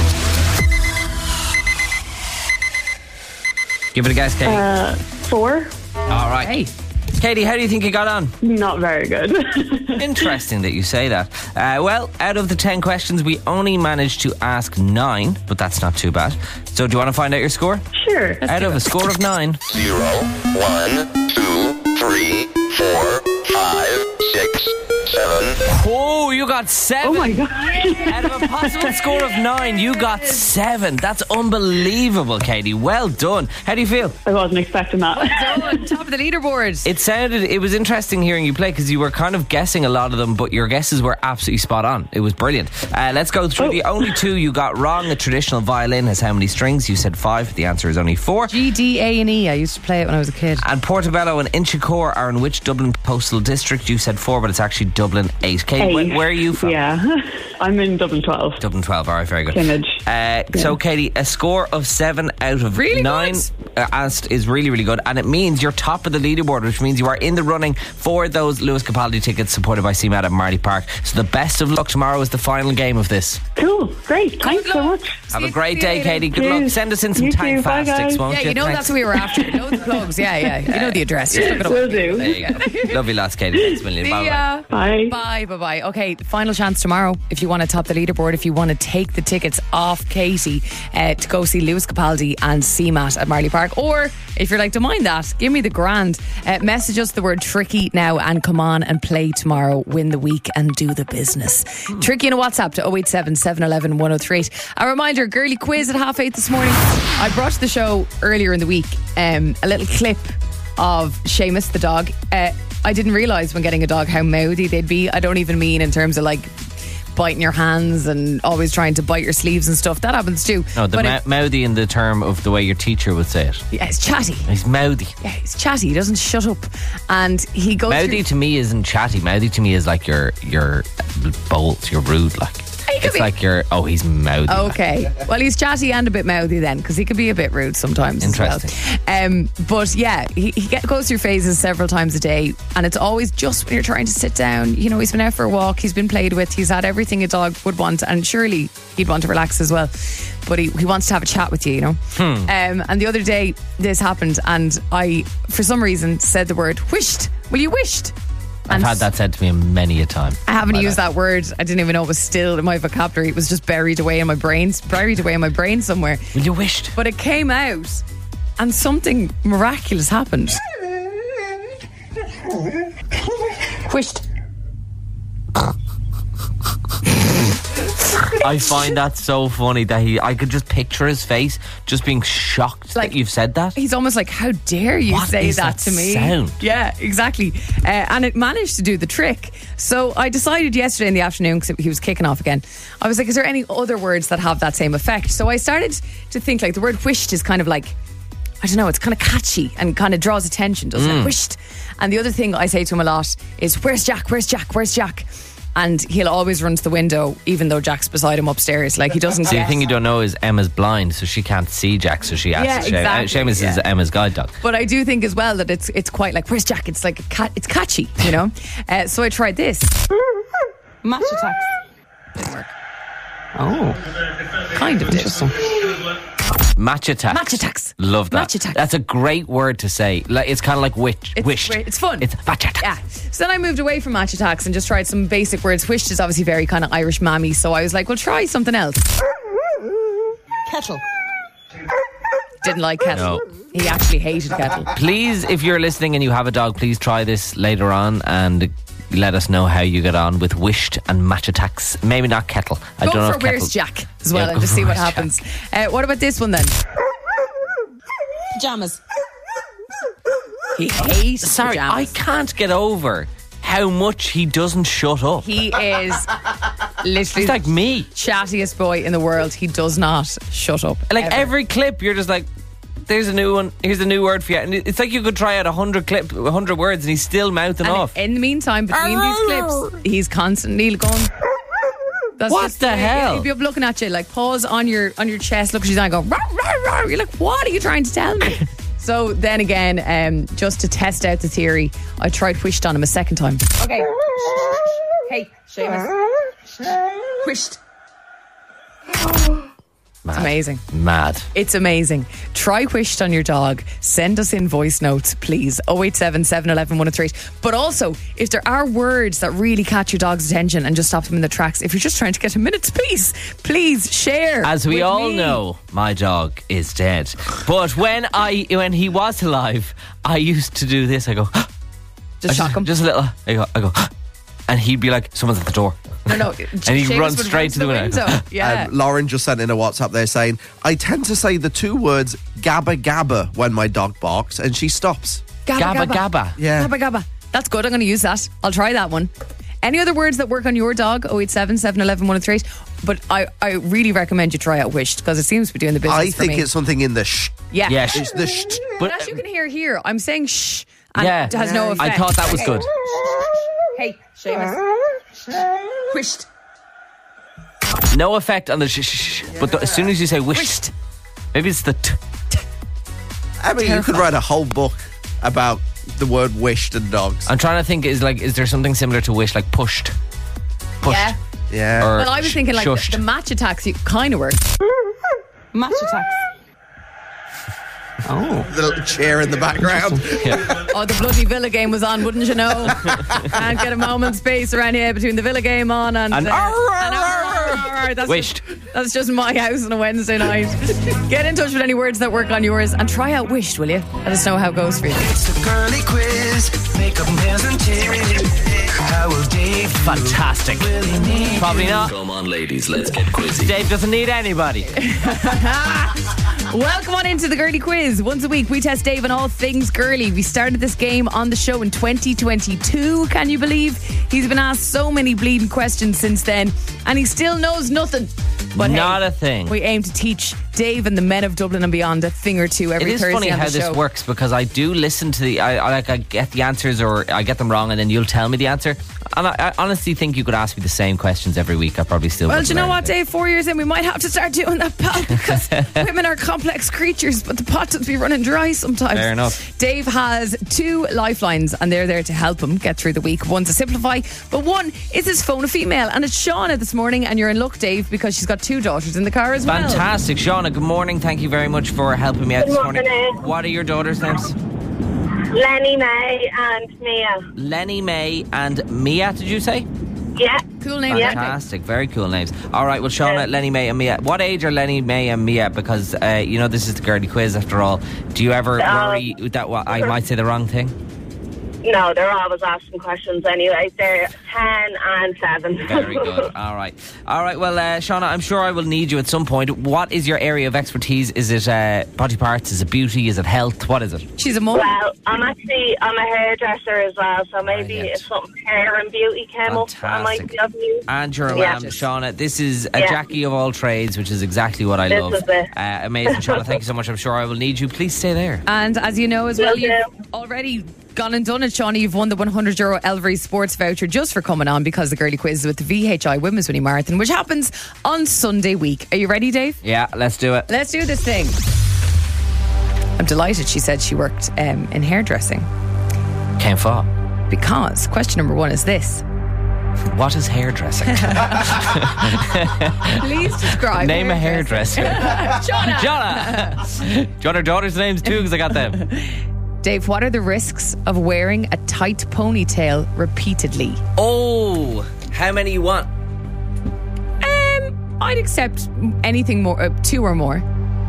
S4: Give it a guess, Katie.
S9: Uh, four.
S4: all right.
S3: Hey.
S4: Katie, how do you think you got on?
S9: Not very good.
S4: Interesting that you say that. Uh, well, out of the ten questions, we only managed to ask nine, but that's not too bad. So do you want to find out your score?
S9: Sure.
S4: Out of a score of nine.
S1: Zero, one, two, three, four, five, six, seven.
S4: Oh, you got seven.
S9: Oh my god.
S4: Out of a possible score of nine, you got seven. That's unbelievable, Katie. Well done. How do you feel?
S9: I wasn't expecting that.
S3: Done. Top of the leaderboard.
S4: It sounded, it was interesting hearing you play because you were kind of guessing a lot of them, but your guesses were absolutely spot on. It was brilliant. Uh, let's go through
S9: Oh.
S4: the only two you got wrong. A traditional violin has how many strings? You said five. The answer is only four.
S3: G, D, A and E. I used to play it when I was a kid.
S4: And Portobello and Inchicore are in which Dublin Postal District? You said four, but it's actually Dublin eight. Katie,
S9: Eight.
S4: where, where are you from?
S9: Yeah. I'm in Dublin twelve.
S4: Dublin twelve, all right, very good.
S9: Image.
S4: Uh, So, Katie, a score of seven out of
S3: Really
S4: nine uh, asked is really, really good. And it means you're top of the leaderboard, which means you are in the running for those Lewis Capaldi tickets supported by C MAT at Marley Park. So, the best of luck. Tomorrow is the final game of this.
S9: Cool. Great. Thanks so much.
S4: Have a
S3: you-
S4: great
S3: see you
S4: day,
S3: later.
S4: Katie. Good
S9: Cheers.
S4: luck. Send us in some
S9: You too. Bye,
S4: Tankfastics,
S9: guys.
S4: won't
S3: Yeah,
S4: you?
S3: you know
S4: Thanks.
S3: that's what we were after. You know the plugs. Yeah, yeah. You know the address. Just look it up.
S9: Will do.
S4: There you go. Lovely lots, Katie. Thanks a million.
S3: See
S4: Bye-bye.
S3: ya.
S9: Bye.
S3: Bye, bye, bye. Okay, final chance tomorrow. If you want to top the leaderboard, if you want to take the tickets off Katie uh, to go see Lewis Capaldi and C MAT at Marley Park, or if you're like, don't mind that, give me the grand. Uh, message us the word tricky now and come on and play tomorrow. Win the week and do the business. Tricky in a WhatsApp to oh eight seven, seven one one, one oh three eight. A reminder, girly quiz at half eight this morning. I brought to the show earlier in the week um, a little clip of Seamus the dog. Uh, I didn't realise when getting a dog how mouthy they'd be. I don't even mean in terms of like biting your hands and always trying to bite your sleeves and stuff. That happens too.
S4: No, the
S3: But
S4: mou-
S3: it-
S4: mouthy in the term of the way your teacher would say it.
S3: yeah, it's chatty.
S4: He's mouthy.
S3: Yeah, he's chatty. He doesn't shut up, and he goes.
S4: Mouthy
S3: through-
S4: to me isn't chatty. Mouthy to me is like you're you're bold, you're rude. Like
S3: He could
S4: it's
S3: be-
S4: like you're oh he's mouthy.
S3: Okay, well he's chatty and a bit mouthy then, because he could be a bit rude sometimes. as well.
S4: Interesting.
S3: Um, but yeah, he, he get, goes through phases several times a day, and it's always just when you're trying to sit down. You know, he's been out for a walk, he's been played with, he's had everything a dog would want, and surely he'd want to relax as well. But he, he wants to have a chat with you, you know. Um, and the other day this happened, and I, for some reason, said the word "wished." Will you wished?
S4: I've
S3: And
S4: had that said to me many a time.
S3: I haven't
S4: My
S3: used
S4: life.
S3: that word. I didn't even know it was still in my vocabulary. It was just buried away in my brain, buried away in my brain somewhere.
S4: Well, you wished.
S3: But it came out, and something miraculous happened. Wished.
S4: I find that so funny that he. I could just picture his face, just being shocked
S3: Like-
S4: that you've said that.
S3: He's almost like, how dare you
S4: What
S3: say
S4: is
S3: that,
S4: that
S3: to me?
S4: sound?
S3: Yeah, exactly. Uh, and it managed to do the trick. So I decided yesterday in the afternoon, because he was kicking off again, I was like, is there any other words that have that same effect? So I started to think like the word wished is kind of like, I don't know, it's kind of catchy and kind of draws attention, doesn't
S4: Mm.
S3: it? Wished. And the other thing I say to him a lot is, where's Jack? Where's Jack? Where's Jack? And he'll always run to the window, even though Jack's beside him upstairs. Like, he doesn't
S4: See, the
S3: get-
S4: thing you don't know is Emma's blind, so she can't see Jack, so she asks
S3: Yeah,
S4: Seamus. Uh,
S3: exactly,
S4: Seamus is
S3: yeah.
S4: Emma's guide dog.
S3: But I do think as well that it's it's quite like, where's Jack? It's like a cat. It's catchy, you know. uh, so I tried this. Match attacks. Didn't work. Oh, kind of did.
S4: Match attacks.
S3: Match attacks.
S4: Love that.
S3: Match attacks.
S4: That's a great word to say. Like, it's kind of like witch.
S3: It's
S4: wished.
S3: great. It's fun.
S4: It's match attacks.
S3: Yeah. So then I moved away from match attacks and just tried some basic words. Wished is obviously very kind of Irish mammy, so I was like, well, try something else. Kettle. Didn't like kettle.
S4: No.
S3: He actually hated kettle.
S4: Please, if you're listening and you have a dog, please try this later on and let us know how you get on with wished and match attacks. Maybe not kettle. I
S3: Go
S4: don't know
S3: for
S4: if kettle.
S3: where's Jack as well
S4: Yeah,
S3: and
S4: go
S3: just
S4: for
S3: see what
S4: where's
S3: happens. Uh, what about this one then? Pajamas. He hates
S4: Sorry,
S3: pajamas.
S4: I can't get over how much he doesn't shut up.
S3: He is literally
S4: He's like me.
S3: chattiest boy in the world. He does not shut up.
S4: Like
S3: ever.
S4: every clip, you're just like, there's a new one. Here's a new word for you. And it's like you could try out a hundred clip, a hundred words, and he's still mouthing
S3: And
S4: off.
S3: in the meantime, between these clips, he's constantly going. That's
S4: What
S3: just
S4: the
S3: way-
S4: hell?
S3: He'd be up looking at you, like pause on your on your chest, look at you and go. Rah, rah, rah. You're like, what are you trying to tell me? So then again, um, just to test out the theory, I tried wished on him a second time. Okay. Hey, Seamus. Wished.
S4: Mad.
S3: It's amazing.
S4: Mad.
S3: It's amazing. Try wished on your dog. Send us in voice notes, please. oh eight seven, seven one one, one oh three eight. But also, if there are words that really catch your dog's attention and just stop them in their tracks, if you're just trying to get a minute's peace, please share.
S4: As we
S3: with
S4: all
S3: me.
S4: know, my dog is dead. But when I when he was alive, I used to do this. I go,
S3: Just shock him.
S4: Just a little. I go, I go, and he'd be like, someone's at the door.
S3: No, no.
S4: And he'd
S3: Seamus
S4: run
S3: would
S4: straight to the window.
S3: Yeah.
S5: Um, Lauren just sent in a WhatsApp there saying, I tend to say the two words gabba gabba when my dog barks and she stops.
S4: Gabba gabba.
S5: Yeah.
S3: Gabba gabba. That's good. I'm going to use that. I'll try that one. Any other words that work on your dog? oh eight seven, seven one one, one oh three eight. But I, I really recommend you try out wished because it seems to be doing the business
S5: I
S3: for
S5: think
S3: me.
S5: it's something in the sh.
S3: Yeah.
S4: Yeah, sh-
S5: It's the sh.
S3: But as you can hear here, I'm saying shh, and
S4: Yeah.
S3: it has no effect.
S4: I thought that was good.
S3: Hey, Seamus. Wished.
S4: No effect on the sh sh sh. But the, as soon as you say wished,
S3: Wished.
S4: maybe it's the t.
S5: I mean, you could write a whole book about the word wished and dogs.
S4: I'm trying to think. Is like, is there something similar to wish, like pushed, pushed,
S3: Yeah.
S5: Yeah.
S4: or
S3: Well, I was
S4: sh-
S3: thinking like the,
S4: shushed.
S3: the match attacks kind of work. Match attacks.
S5: the little chair in the background.
S3: Oh, the bloody Villa game was on, wouldn't you know? Can't get a moment's space around here between the Villa game on and...
S4: And-
S3: uh, and arr, arr, arr, that's
S4: Wished.
S3: Just, that's just my house on a Wednesday night. Get in touch with any words that work on yours and try out wished, will you? Let us know how it goes for you.
S1: It's a girly quiz. Make up presentation. How will Dave
S4: Fantastic.
S1: really need
S4: Probably not.
S1: Come on, ladies, let's get quizzy.
S4: Dave doesn't need anybody.
S3: Welcome on into the Girly Quiz. Once a week, we test Dave on all things girly. We started this game on the show in twenty twenty-two. Can you believe? He's been asked so many bleeding questions since then, and he still knows nothing. But
S4: Not
S3: hey,
S4: a thing.
S3: We aim to teach Dave and the men of Dublin and beyond a thing or two every
S4: It is
S3: Thursday
S4: funny
S3: on
S4: how
S3: the
S4: this
S3: show.
S4: works because I do listen to the I, I like I get the answers or I get them wrong and then you'll tell me the answer, and I, I honestly think you could ask me the same questions every week. I probably still
S3: Well,
S4: wouldn't
S3: do you know
S4: learn
S3: what,
S4: anything.
S3: Dave? Four years in, we might have to start doing that, pal, because women are complex creatures, but the pot does be running dry sometimes.
S4: Fair enough.
S3: Dave has two lifelines, and they're there to help him get through the week. One's a simplify, but one is his phone a female, and it's Shauna this morning, and you're in luck, Dave, because she's got two daughters in the car as well.
S4: Fantastic, Shauna. Good morning. Thank you very much for helping me out
S9: Good
S4: this morning.
S9: morning.
S4: What are your daughters' names?
S9: Lenny, May, and Mia.
S4: Lenny, May, and Mia. Did you say?
S9: Yeah.
S3: Cool name, yeah.
S4: Fantastic, very cool names. All right, well, Shauna, Lenny, May, and Mia. What age are Lenny, May, and Mia? Because uh, you know this is the girly quiz after all. Do you ever
S9: Um,
S4: worry that well, I might say the wrong thing?
S10: No, they're always asking questions anyway. They're ten and seven.
S4: Very good. All right. All right. Well, uh, Shauna, I'm sure I will need you at some point. What is your area of expertise? Is it uh, body parts? Is it beauty? Is it health? What is it?
S3: She's a mum.
S10: Well, I'm actually, I'm a hairdresser as well, so maybe
S4: Brilliant.
S10: if something hair and beauty came
S4: Fantastic.
S10: up, I might be of use.
S4: And you're
S10: Yeah.
S4: around, Shauna. This is a
S10: Yeah.
S4: Jackie of all trades, which is exactly what I
S10: This
S4: love.
S10: is it.
S4: Uh, amazing, Shauna. Thank you so much. I'm sure I will need you. Please stay there.
S3: And as you know as well,
S10: Will do.
S3: you've already gone and done it, Shauna. You've won the one hundred euro Elvery Sports voucher just for coming on because the girly quiz is with the V H I Women's Winning Marathon, which happens on Sunday week. Are you ready, Dave?
S4: Yeah, let's do it.
S3: Let's do this thing. I'm delighted she said she worked um, in hairdressing
S4: Came far.
S3: because question number one is this.
S4: What is hairdressing?
S3: Please describe
S4: Name a hairdresser.
S3: Shauna.
S4: Shauna. Do you want her daughter's names too? Because I got them.
S3: Dave, what are the risks of wearing a tight ponytail repeatedly?
S4: Oh, how many you want?
S3: Um, I'd accept anything more, uh, two or more.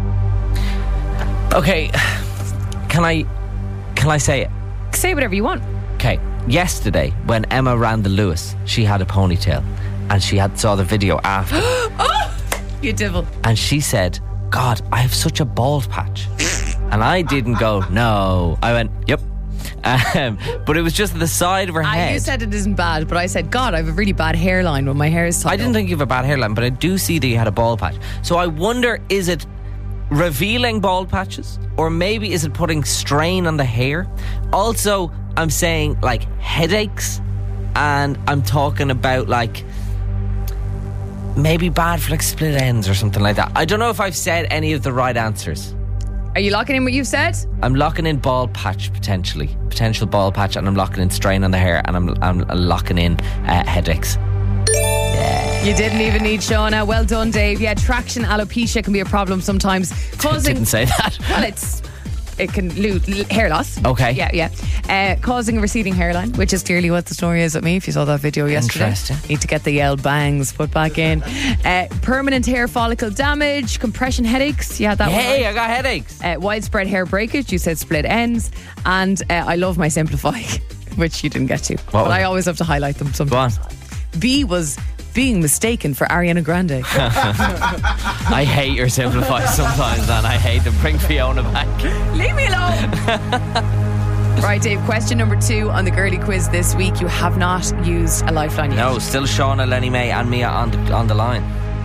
S4: Okay, can I can I say it?
S3: Say whatever you want.
S4: Okay, yesterday when Emma ran the Lewis, she had a ponytail, and she had saw the video after,
S3: Oh, you devil.
S4: and she said, "God, I have such a bald patch," and I didn't go, "No." I went, "Yep," um, but it was just the side of her
S3: Ah,
S4: head.
S3: you said it isn't bad, but I said, God, I have a really bad hairline when my hair is tight.
S4: I didn't think you have a bad hairline, but I do see that you had a bald patch. So I wonder, is it revealing bald patches, or maybe is it putting strain on the hair? Also, I'm saying like headaches, and I'm talking about like maybe bad for like split ends or something like that. I don't know if I've said any of the right answers.
S3: Are you locking in what you've said?
S4: I'm locking in bald patch potentially, potential bald patch, and I'm locking in strain on the hair, and I'm I'm locking in uh, headaches.
S3: You didn't even need Shauna. Well done, Dave. Yeah, traction alopecia can be a problem sometimes, causing.
S4: Didn't say that.
S3: Well, it's it can lose hair loss.
S4: Okay.
S3: Yeah, yeah. Uh, causing a receding hairline, which is clearly what the story is with me. If you saw that video yesterday,
S4: Interesting.
S3: need to get the yell bangs put back in. Uh, permanent hair follicle damage, compression headaches. Yeah, that one.
S4: Hey,
S3: right.
S4: I got headaches.
S3: Uh, widespread hair breakage. You said split ends, and uh, I love my simplify, which you didn't get to.
S4: What
S3: but
S4: was
S3: I
S4: it?
S3: always have to highlight them
S4: Go
S3: sometimes.
S4: on.
S3: B was being mistaken for Ariana Grande.
S4: I hate your simplify sometimes, and I hate them. Bring Fiona back.
S3: Leave me alone. Right, Dave, question number two on the girly quiz this week. You have not used a lifeline yet.
S4: No, still Shauna, Lenny May, and Mia on the, on the line.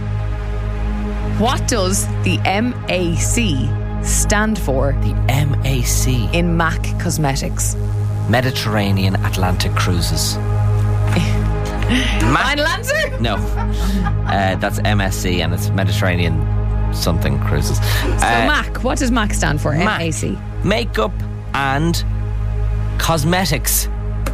S3: What does the M A C stand for
S4: The M A C.
S3: in MAC Cosmetics?
S4: Mediterranean Atlantic Cruises. Ma-
S3: Final answer?
S4: no, uh, that's M S C, and it's Mediterranean something cruises.
S3: So
S4: Uh,
S3: MAC, what does MAC stand for?
S4: MAC.
S3: M A C.
S4: Makeup and cosmetics.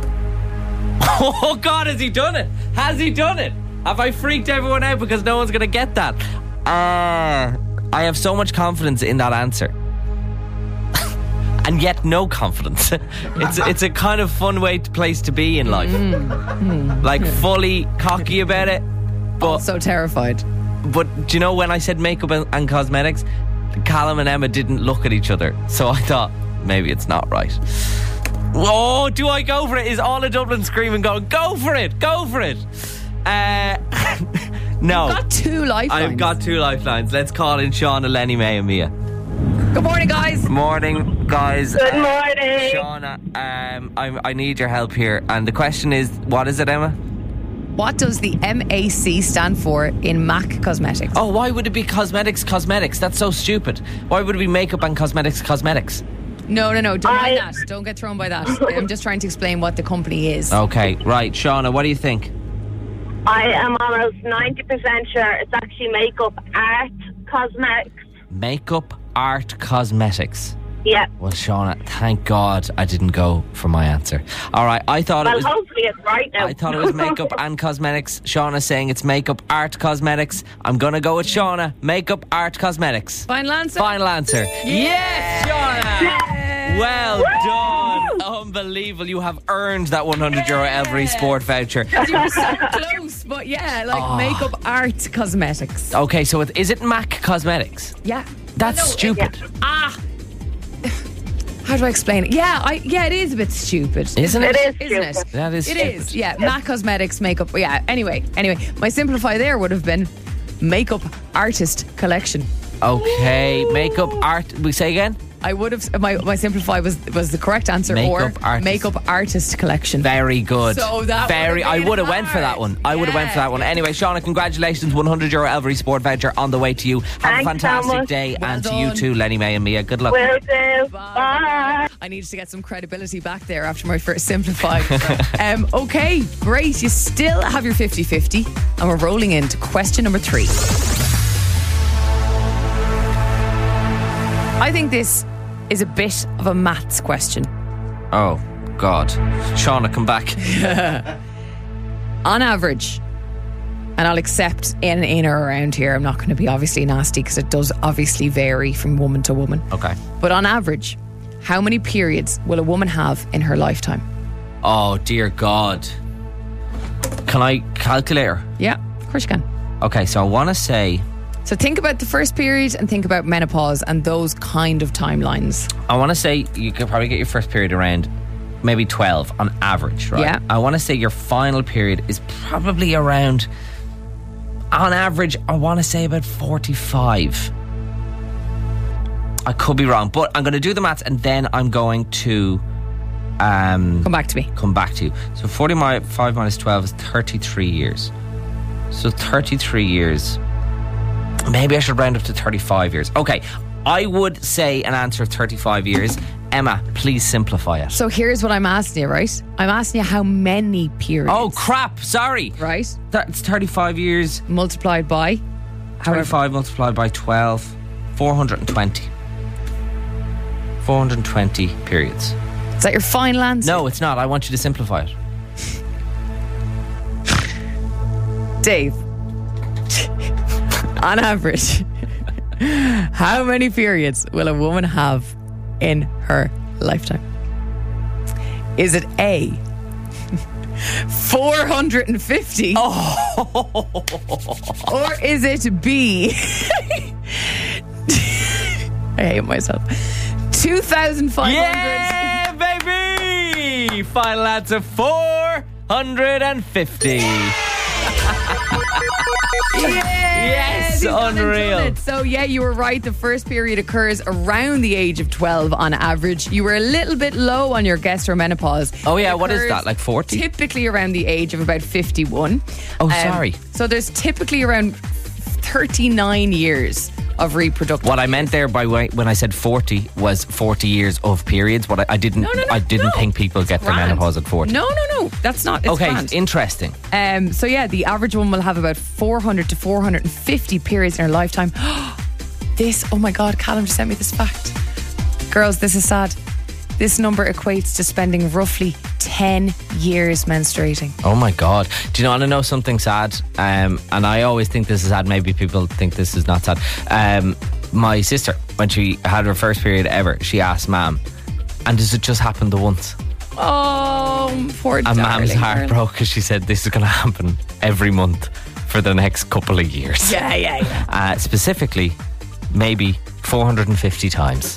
S4: Oh God, has he done it? Has he done it? Have I freaked everyone out because no one's going to get that? Uh, I have so much confidence in that answer. And yet no confidence. It's it's a kind of fun way to, place to be in life. Like fully cocky about it. But
S3: So terrified.
S4: but do you know when I said makeup and, and cosmetics, Callum and Emma didn't look at each other. So I thought maybe it's not right. Oh, do I go for it? Is all of Dublin screaming going, go for it, go for it. Uh, no.
S3: Got two lifelines.
S4: I've got two lifelines. Let's call in Shauna, Lenny May and Mia.
S3: Good morning, guys.
S4: Morning, guys.
S10: Good
S4: Uh,
S10: morning.
S4: Shauna, um, I, I need your help here. And the question is, what is it, Emma?
S3: What does the M A C stand for in MAC Cosmetics?
S4: Oh, why would it be cosmetics, cosmetics? That's so stupid. Why would it be makeup and cosmetics, cosmetics?
S3: No, no, no. Don't mind
S10: I-
S3: that. Don't get thrown by that. I'm just trying to explain what the company is.
S4: Okay, right. Shauna, what do you think?
S10: I am almost ninety percent sure it's actually makeup, art, cosmetics.
S4: Makeup, art, cosmetics.
S10: Yeah.
S4: Well, Shauna, thank God I didn't go for my answer. All right, I thought
S10: Well,
S4: it was...
S10: hopefully it's right now.
S4: I thought it was makeup and cosmetics. Shauna's saying it's makeup, art, cosmetics. I'm going to go with Shauna. Makeup, art, cosmetics.
S3: Final answer?
S4: Final answer. Yes, Shauna! Well done. Unbelievable. You have earned that one hundred euro every sport voucher.
S3: You were so close, but yeah, like
S4: Oh.
S3: makeup, art, cosmetics.
S4: Okay, so it, is it MAC Cosmetics?
S3: Yeah.
S4: That's
S3: No,
S4: stupid.
S3: Ah. How do I explain it? Yeah, I yeah, it is a bit stupid,
S4: Isn't it?
S10: It is
S3: Isn't it?
S10: stupid.
S4: That is
S3: It
S4: stupid.
S3: is. Yeah, MAC Cosmetics makeup. Yeah. Anyway, anyway, my simplify there would have been makeup artist collection.
S4: Okay, makeup art. We say again?
S3: I would have my my simplify was was the correct answer.
S4: Makeup
S3: or
S4: artist.
S3: makeup artist collection.
S4: Very good.
S3: So that
S4: Very.
S3: would've
S4: I
S3: been
S4: would have went for that
S3: hard.
S4: one. I would have went for that one.
S3: Yeah.
S4: Anyway, Shauna, congratulations. one hundred euro Elvery Sport voucher on the way to you. Have
S10: Thanks
S4: a
S10: so
S4: fantastic
S10: much.
S4: day.
S3: Well
S4: and to you
S3: done.
S4: too, Lenny May and Mia. Good luck.
S10: Will do. Bye.
S3: I needed to get some credibility back there after my first simplify. um, okay, great. You still have your fifty-fifty, and we're rolling into question number three. I think this is a bit of a maths question.
S4: Oh, God. Shauna, come back.
S3: On average, and I'll accept in, in or around here, I'm not going to be obviously nasty because it does obviously vary from woman to woman.
S4: Okay.
S3: But on average, how many periods will a woman have in her lifetime?
S4: Oh, dear God. Can I calculate her?
S3: Yeah, of course you can.
S4: Okay, so I want to say...
S3: So think about the first period and think about menopause and those kind of timelines.
S4: I want to say you could probably get your first period around maybe twelve on average, right?
S3: Yeah.
S4: I want to say your final period is probably around, on average, I want to say about forty-five. I could be wrong, but I'm going to do the maths and then I'm going to um,
S3: Come back to me.
S4: come back to you. So forty-five minus twelve is thirty-three years. So thirty-three years. Maybe I should round up to thirty-five years. Okay, I would say an answer of thirty-five years. Emma, please simplify it.
S3: So here's what I'm asking you, right? I'm asking you how many periods.
S4: Oh, crap, sorry.
S3: Right?
S4: That's thirty-five years.
S3: Multiplied by? However,
S4: thirty-five multiplied by twelve. four hundred twenty. four hundred twenty periods.
S3: Is that your final answer?
S4: No, it's not. I want you to simplify it.
S3: Dave. On average, how many periods will a woman have in her lifetime? Is it A, four hundred fifty?
S4: Oh.
S3: Or is it B, I hate myself, two thousand five hundred?
S4: Yeah, baby! Final answer, four hundred fifty. Yes,
S3: he's gone and done
S4: unreal.
S3: it. So yeah, you were right. The first period occurs around the age of twelve on average. You were a little bit low on your guess or menopause.
S4: Oh yeah,
S3: It
S4: what is
S3: occurs
S4: that, like forty?
S3: Typically around the age of about fifty-one.
S4: Oh, sorry.
S3: So there's typically around thirty-nine years of reproductive.
S4: What I meant there by way, when I said forty was forty years of periods. What I, I didn't,
S3: No, no, no,
S4: I didn't
S3: no.
S4: think people get their
S3: Grand.
S4: menopause at forty.
S3: No, no, no. That's not. It's
S4: Okay,
S3: grand.
S4: interesting.
S3: Um, so yeah, the average woman will have about four hundred to four hundred fifty periods in her lifetime. This, oh my God, Callum just sent me this fact. Girls, this is sad. This number equates to spending roughly ten years menstruating.
S4: Oh my God. Do you want to know something sad? Um, and I always think this is sad. Maybe people think this is not sad. Um, my sister, when she had her first period ever, she asked Mum, and does it just happen the once?
S3: Oh, poor
S4: And
S3: darling
S4: Mum's heart
S3: girl.
S4: broke because she said this is going to happen every month for the next couple of years.
S3: Yeah, yeah, yeah.
S4: Uh, specifically, maybe four hundred fifty times.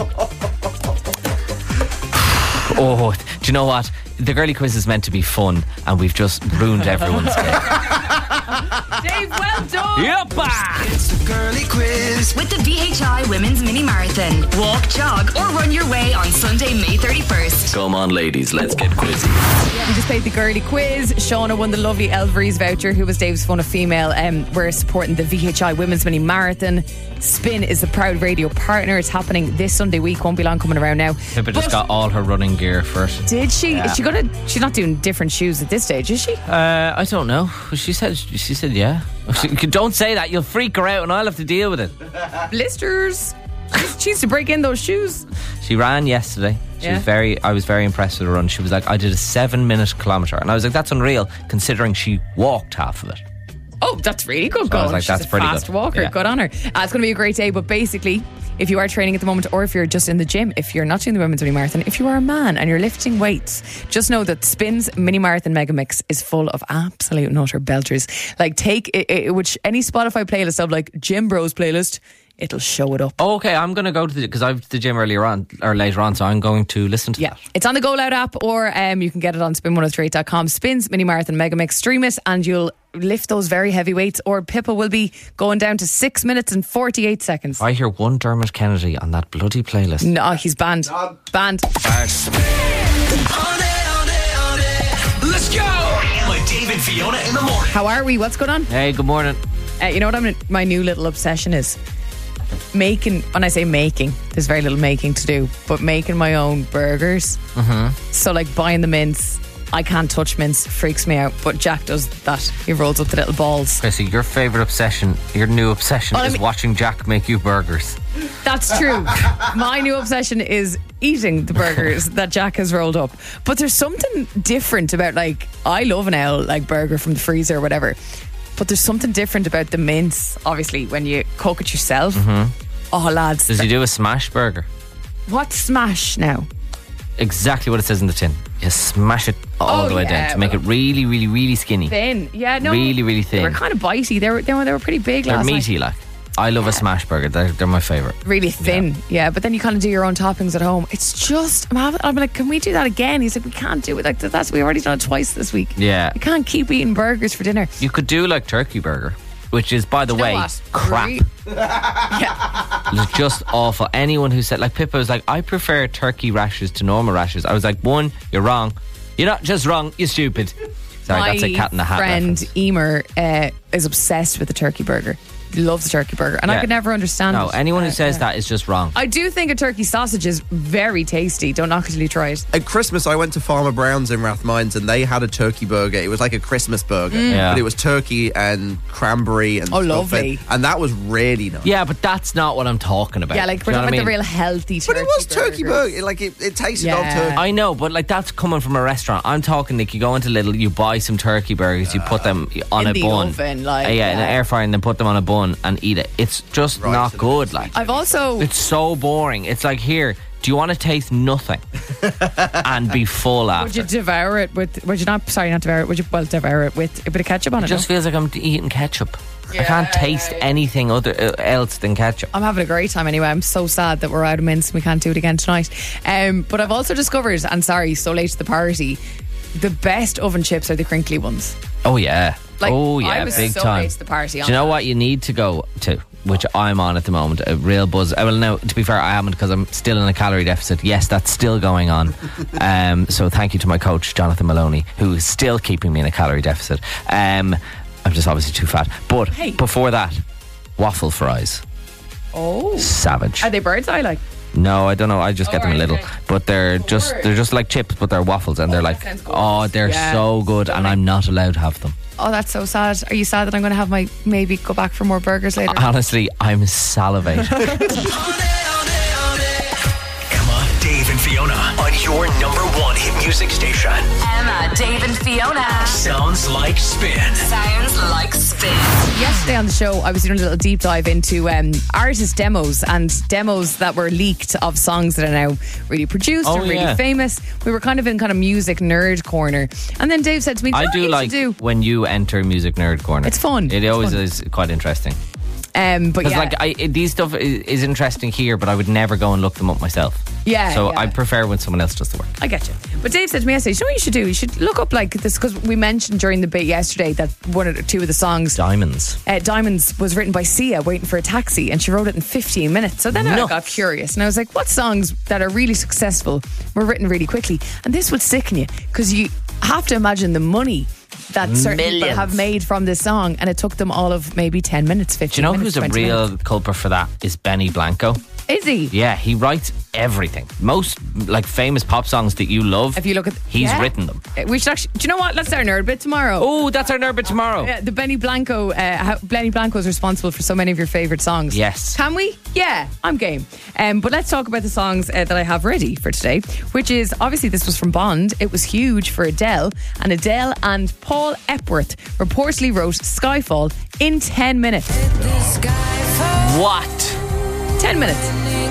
S4: Oh, do you know what? The girly quiz is meant to be fun, and we've just ruined everyone's day.
S3: Dave, well done.
S4: Yuppa!
S1: It's the girly quiz.
S2: With the V H I Women's Mini Marathon. Walk, jog, or run your way on Sunday, May thirty-first.
S1: Come on, ladies, let's get quizzy.
S3: We just played the girly quiz. Shauna won the lovely Elvery's voucher, who was Dave's Fun of Female. Um, we're supporting the V H I Women's Mini Marathon. Spin is the proud radio partner. It's happening this Sunday week. Won't be long coming around now.
S4: Pippa just got all her running gear first.
S3: Did she?
S4: Yeah.
S3: Is she gonna? She's not doing different shoes at this stage, is she?
S4: Uh, I don't know. She said. She said, yeah. Don't say that. You'll freak her out, and I'll have to deal with it.
S3: Blisters. She's, she needs to break in those shoes.
S4: She ran yesterday. She
S3: Yeah.
S4: was very. I was very impressed with her run. She was like, I did a seven-minute kilometre, and I was like, that's unreal, considering she walked half of it.
S3: Oh, that's really good
S4: So I
S3: going.
S4: was like,
S3: She's
S4: that's
S3: a
S4: pretty
S3: fast
S4: good.
S3: walker.
S4: Yeah.
S3: Good on her. Uh, it's going to be a great day, but basically, if you are training at the moment, or if you're just in the gym, if you're not doing the Women's Mini Marathon, if you are a man and you're lifting weights, just know that Spin's Mini Marathon Mega Mix is full of absolute and utter belters. Like, take it, it, which any Spotify playlist of like Gym Bros playlist, it'll show it up.
S4: Oh, okay, I'm going to go to the, because I was to the gym earlier on, or later on, so I'm going to listen to
S3: yeah.
S4: that.
S3: It's on the Go Loud app, or um, you can get it on spin one oh three eight dot com. Spin's Mini Marathon Mega Mix. Stream it and you'll lift those very heavy weights, or Pippa will be going down to six minutes and forty-eight seconds.
S4: I hear one Dermot Kennedy on that bloody playlist.
S3: No, he's banned. Banned.
S1: Let's go! With Dave and Fiona in the morning.
S3: How are we? What's going on?
S4: Hey, good morning.
S3: Uh, you know what I'm, my new little obsession is? Making, when I say making, there's very little making to do, but making my own burgers.
S4: Mm-hmm.
S3: So like buying the mince, I can't touch mince, freaks me out, but Jack does that. He rolls up the little balls.
S4: Okay, so your favourite obsession, your new obsession
S3: Well, I
S4: is
S3: mean-
S4: watching Jack make you burgers.
S3: That's true. My new obsession is eating the burgers that Jack has rolled up. But there's something different about, like, I love an L like burger from the freezer or whatever, but there's something different about the mince, obviously, when you cook it yourself.
S4: Mm-hmm.
S3: Oh, lads.
S4: Does he do a smash burger?
S3: What smash now?
S4: Exactly what it says in the tin. You smash it all
S3: Oh,
S4: the way
S3: yeah,
S4: down to make it really, really, really skinny.
S3: Thin. Yeah, no.
S4: Really, really thin.
S3: They were kind of bitey. They were, they were, they were pretty big
S4: They're
S3: last night.
S4: meaty, like. I love a smash burger. They're, they're my favourite.
S3: Really thin, yeah. But then you kind of do your own toppings at home. It's just, I'm, having, I'm like, can we do that again? He's like, we can't do it like that. That's we've already done it twice this week.
S4: Yeah.
S3: We can't keep eating burgers for dinner.
S4: You could do like turkey burger, which is, by the
S3: You know
S4: way,
S3: what?
S4: crap.
S3: Re- yeah.
S4: It's just awful. Anyone who said, like Pippa was like, I prefer turkey rashers to normal rashers. I was like, one, you're wrong. You're not just wrong, you're stupid. Sorry,
S3: My
S4: that's a cat in the hat
S3: friend
S4: reference.
S3: Emer uh, is obsessed with the turkey burger. He loves the turkey burger, and I
S4: Yeah.
S3: could never understand
S4: No,
S3: it.
S4: anyone who
S3: Uh,
S4: says
S3: yeah.
S4: that is just wrong.
S3: I do think a turkey sausage is very tasty. Don't knock it till you try it.
S5: At Christmas, I went to Farmer Brown's in Rathmines and they had a turkey burger. It was like a Christmas burger,
S3: Mm.
S4: Yeah.
S5: but it was turkey and cranberry and
S3: Oh,
S5: stuff
S3: lovely.
S5: in- and that was really nice.
S4: Yeah, but that's not what I'm talking about.
S3: Yeah, like
S4: Do
S3: we're
S4: you know
S3: talking
S4: what
S3: about
S4: I
S3: the
S4: mean?
S3: real healthy turkey
S5: But it was turkey
S3: burgers.
S5: burger. Like it, it tasted
S3: Yeah.
S5: of turkey.
S4: I know, but like that's coming from a restaurant. I'm talking like you go into Lidl, you buy some turkey burgers, you put them on
S3: In
S4: a
S3: the
S4: bun,
S3: oven, like,
S4: Uh, yeah, in an
S3: yeah.
S4: air fryer, and then put them on a bun and eat it. It's just
S5: Right,
S4: not
S5: so
S4: good. Like
S3: I've also
S4: it's so boring. It's like, here, do you want to taste nothing and be full
S3: would
S4: after?
S3: you devour it with? Would you not? Sorry, not devour it. Would you well devour it with a bit of ketchup on
S4: It
S3: it?
S4: just
S3: no?
S4: feels like I'm eating ketchup. I can't taste anything other uh, else than ketchup.
S3: I'm having a great time anyway. I'm so sad that we're out of mince and we can't do it again tonight. Um, but I've also discovered, and sorry, so late to the party, the best oven chips are the crinkly ones.
S4: Oh yeah,
S3: Like,
S4: oh yeah,
S3: I was
S4: big
S3: so
S4: time.
S3: late to the party
S4: Do
S3: on
S4: you know
S3: that.
S4: what you need to go to? Which I'm on at the moment, a real buzz. Well, no, to be fair, I haven't because I'm still in a calorie deficit. Yes, that's still going on. um, so thank you to my coach, Jonathan Maloney, who is still keeping me in a calorie deficit. Um, I'm just obviously too fat. But
S3: Hey.
S4: before that, waffle fries.
S3: Oh,
S4: Savage.
S3: are they birds eye like?
S4: No, I don't know. I just
S3: Oh,
S4: get them a
S3: right,
S4: little,
S3: okay.
S4: but they're just they're just like chips, but they're waffles, and they're
S3: that
S4: like,
S3: sounds good.
S4: oh, they're
S3: Yeah.
S4: so good, and I'm not allowed to have them.
S3: Oh, that's so sad. Are you sad that I'm going to have my maybe go back for more burgers later?
S4: Honestly, I'm salivating.
S1: Come on, Dave and Fiona on your number one hit music station.
S2: Emma, Dave and Fiona.
S1: Sounds like Spin.
S2: Sounds like Spin.
S3: Yesterday on the show, I was doing a little deep dive into um, artist demos and demos that were leaked of songs that are now really produced
S4: Oh,
S3: and really
S4: yeah.
S3: famous. We were kind of in kind of music nerd corner. And then Dave said to me,
S4: I
S3: "Do
S4: do
S3: you know what
S4: like
S3: you should do?"
S4: when you enter music nerd corner.
S3: It's fun.
S4: It
S3: It's
S4: always
S3: fun.
S4: is quite interesting.
S3: Um, but
S4: Because
S3: yeah,
S4: like I, it- these stuff is, is interesting here, but I would never go and look them up myself.
S3: Yeah,
S4: So
S3: yeah.
S4: I prefer when someone else does the work.
S3: I get you. But Dave said to me yesterday, "You know what you should do? You should look up like this," because we mentioned during the bit yesterday that one or two of the songs,
S4: Diamonds.
S3: uh, Diamonds, was written by Sia, Waiting for a Taxi, and she wrote it in fifteen minutes. So then I
S4: Nuts.
S3: got curious, and I was like, what songs that are really successful were written really quickly? And this would sicken you, because you have to imagine the money that certain people
S4: Millions.
S3: have made from this song, and it took them all of maybe ten minutes,
S4: Do you
S3: fifteen
S4: know
S3: minutes,
S4: who's a
S3: twenty
S4: real
S3: minutes.
S4: culprit for that? Is Benny Blanco.
S3: Is he?
S4: Yeah, he writes everything. Most like famous pop songs that you love,
S3: If you look at,
S4: he's
S3: yeah.
S4: written them.
S3: Uh, We should actually. Do you know what? Let's start nerd bit tomorrow.
S4: Oh, that's our nerd bit tomorrow.
S3: Uh, the Benny Blanco, uh, how Benny Blanco is responsible for so many of your favourite songs.
S4: Yes.
S3: Can we? Yeah, I'm game. Um, but let's talk about the songs uh, that I have ready for today, which is obviously this was from Bond. It was huge for Adele, and Adele and Paul Epworth reportedly wrote Skyfall in ten minutes.
S4: What?
S3: Ten minutes.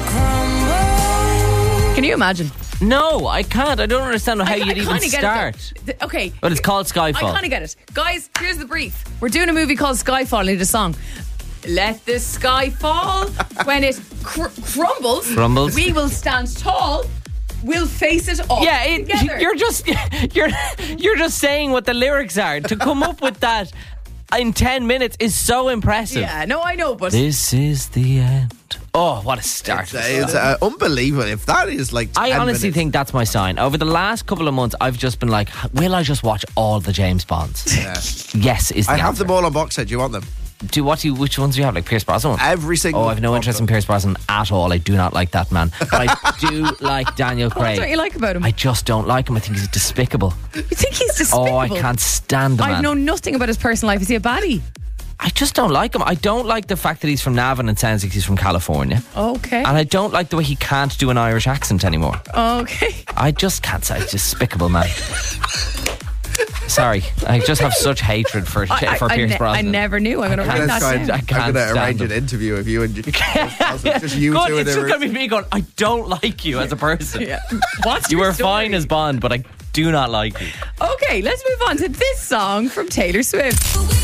S3: Can you imagine?
S4: No, I can't. I don't understand how
S3: I,
S4: you'd
S3: I
S4: even
S3: kinda get
S4: start.
S3: it though. Th- okay.
S4: But it's called Skyfall.
S3: I kind of get it. Guys, here's the brief. We're doing a movie called Skyfall. I need a song. Let the sky fall. When it cr- crumbles,
S4: Crumbles.
S3: we will stand tall. We'll face it all
S4: Yeah, it,
S3: together.
S4: you're just you're you're just saying what the lyrics are. To come up with that in ten minutes is so impressive.
S3: Yeah, no, I know, but
S4: This is the end. Oh, what a start.
S5: It's, it's uh, unbelievable. If that is like
S4: I
S5: ten
S4: honestly
S5: minutes.
S4: think that's my sign. Over the last couple of months, I've just been like, will I just watch all the James Bonds?
S5: Yeah.
S4: Yes, is the
S5: I have
S4: answer.
S5: them all on box set. Do you want them?
S4: Do what? Do you, which ones do you have? Like Pierce Brosnan?
S5: Every single
S4: Oh, I have no
S5: one
S4: interest
S5: of
S4: in
S5: them.
S4: Pierce Brosnan at all. I do not like that man. But I do like Daniel
S3: what
S4: Craig.
S3: don't you like about him?
S4: I just don't like him. I think he's despicable.
S3: you think he's despicable?
S4: Oh, I can't stand the
S3: I
S4: man.
S3: know nothing about his personal life. Is he a baddie?
S4: I just don't like him. I don't like the fact that he's from Navan and sounds like he's from California.
S3: Okay.
S4: And I don't like the way he can't do an Irish accent anymore.
S3: Okay.
S4: I just can't say. He's despicable, man. Sorry, I just have such hatred for for
S3: I, I,
S4: Pierce
S3: ne-
S4: Brosnan.
S3: I never knew. I'm going to write
S5: Let's
S3: that
S5: try
S3: down.
S5: and-
S4: I
S5: I'm
S4: can't
S5: going to
S4: stand
S5: arrange
S4: him.
S5: an interview of you and just you
S4: God,
S5: two in
S4: it's
S5: a
S4: just
S5: room.
S4: going to be me going, I don't like you as a person.
S3: Yeah. What's
S4: You
S3: your
S4: were
S3: story?
S4: fine as Bond, but I do not like you.
S3: Okay, let's move on to this song from Taylor Swift.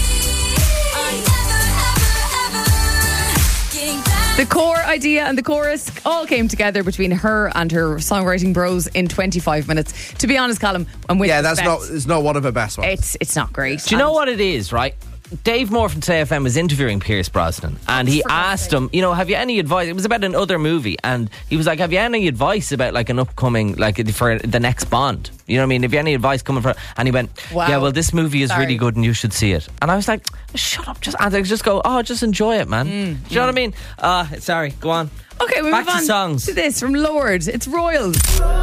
S3: The core idea and the chorus all came together between her and her songwriting bros in twenty-five minutes. To be honest, Callum, and with
S5: Yeah, that's
S3: respect,
S5: not. It's not one of her best ones.
S3: It's it's not great.
S4: Do you know what it is, right? Dave Moore from Today F M was interviewing Pierce Brosnan, and he
S3: For God's
S4: asked
S3: sake.
S4: him, you know, have you any advice? It was about another movie, and he was like, have you any advice about like an upcoming, like for the next Bond? You know what I mean? Have you any advice coming from? And he went,
S3: Wow.
S4: yeah, well, this movie is
S3: Sorry.
S4: really good, and you should see it. And I was like, shut up, just and I just go, oh, just enjoy it, man.
S3: Mm,
S4: Do you know what I mean? Uh, sorry, go on.
S3: Okay, we
S4: Back
S3: move
S4: to
S3: on
S4: songs.
S3: to this from Lord. It's Royals.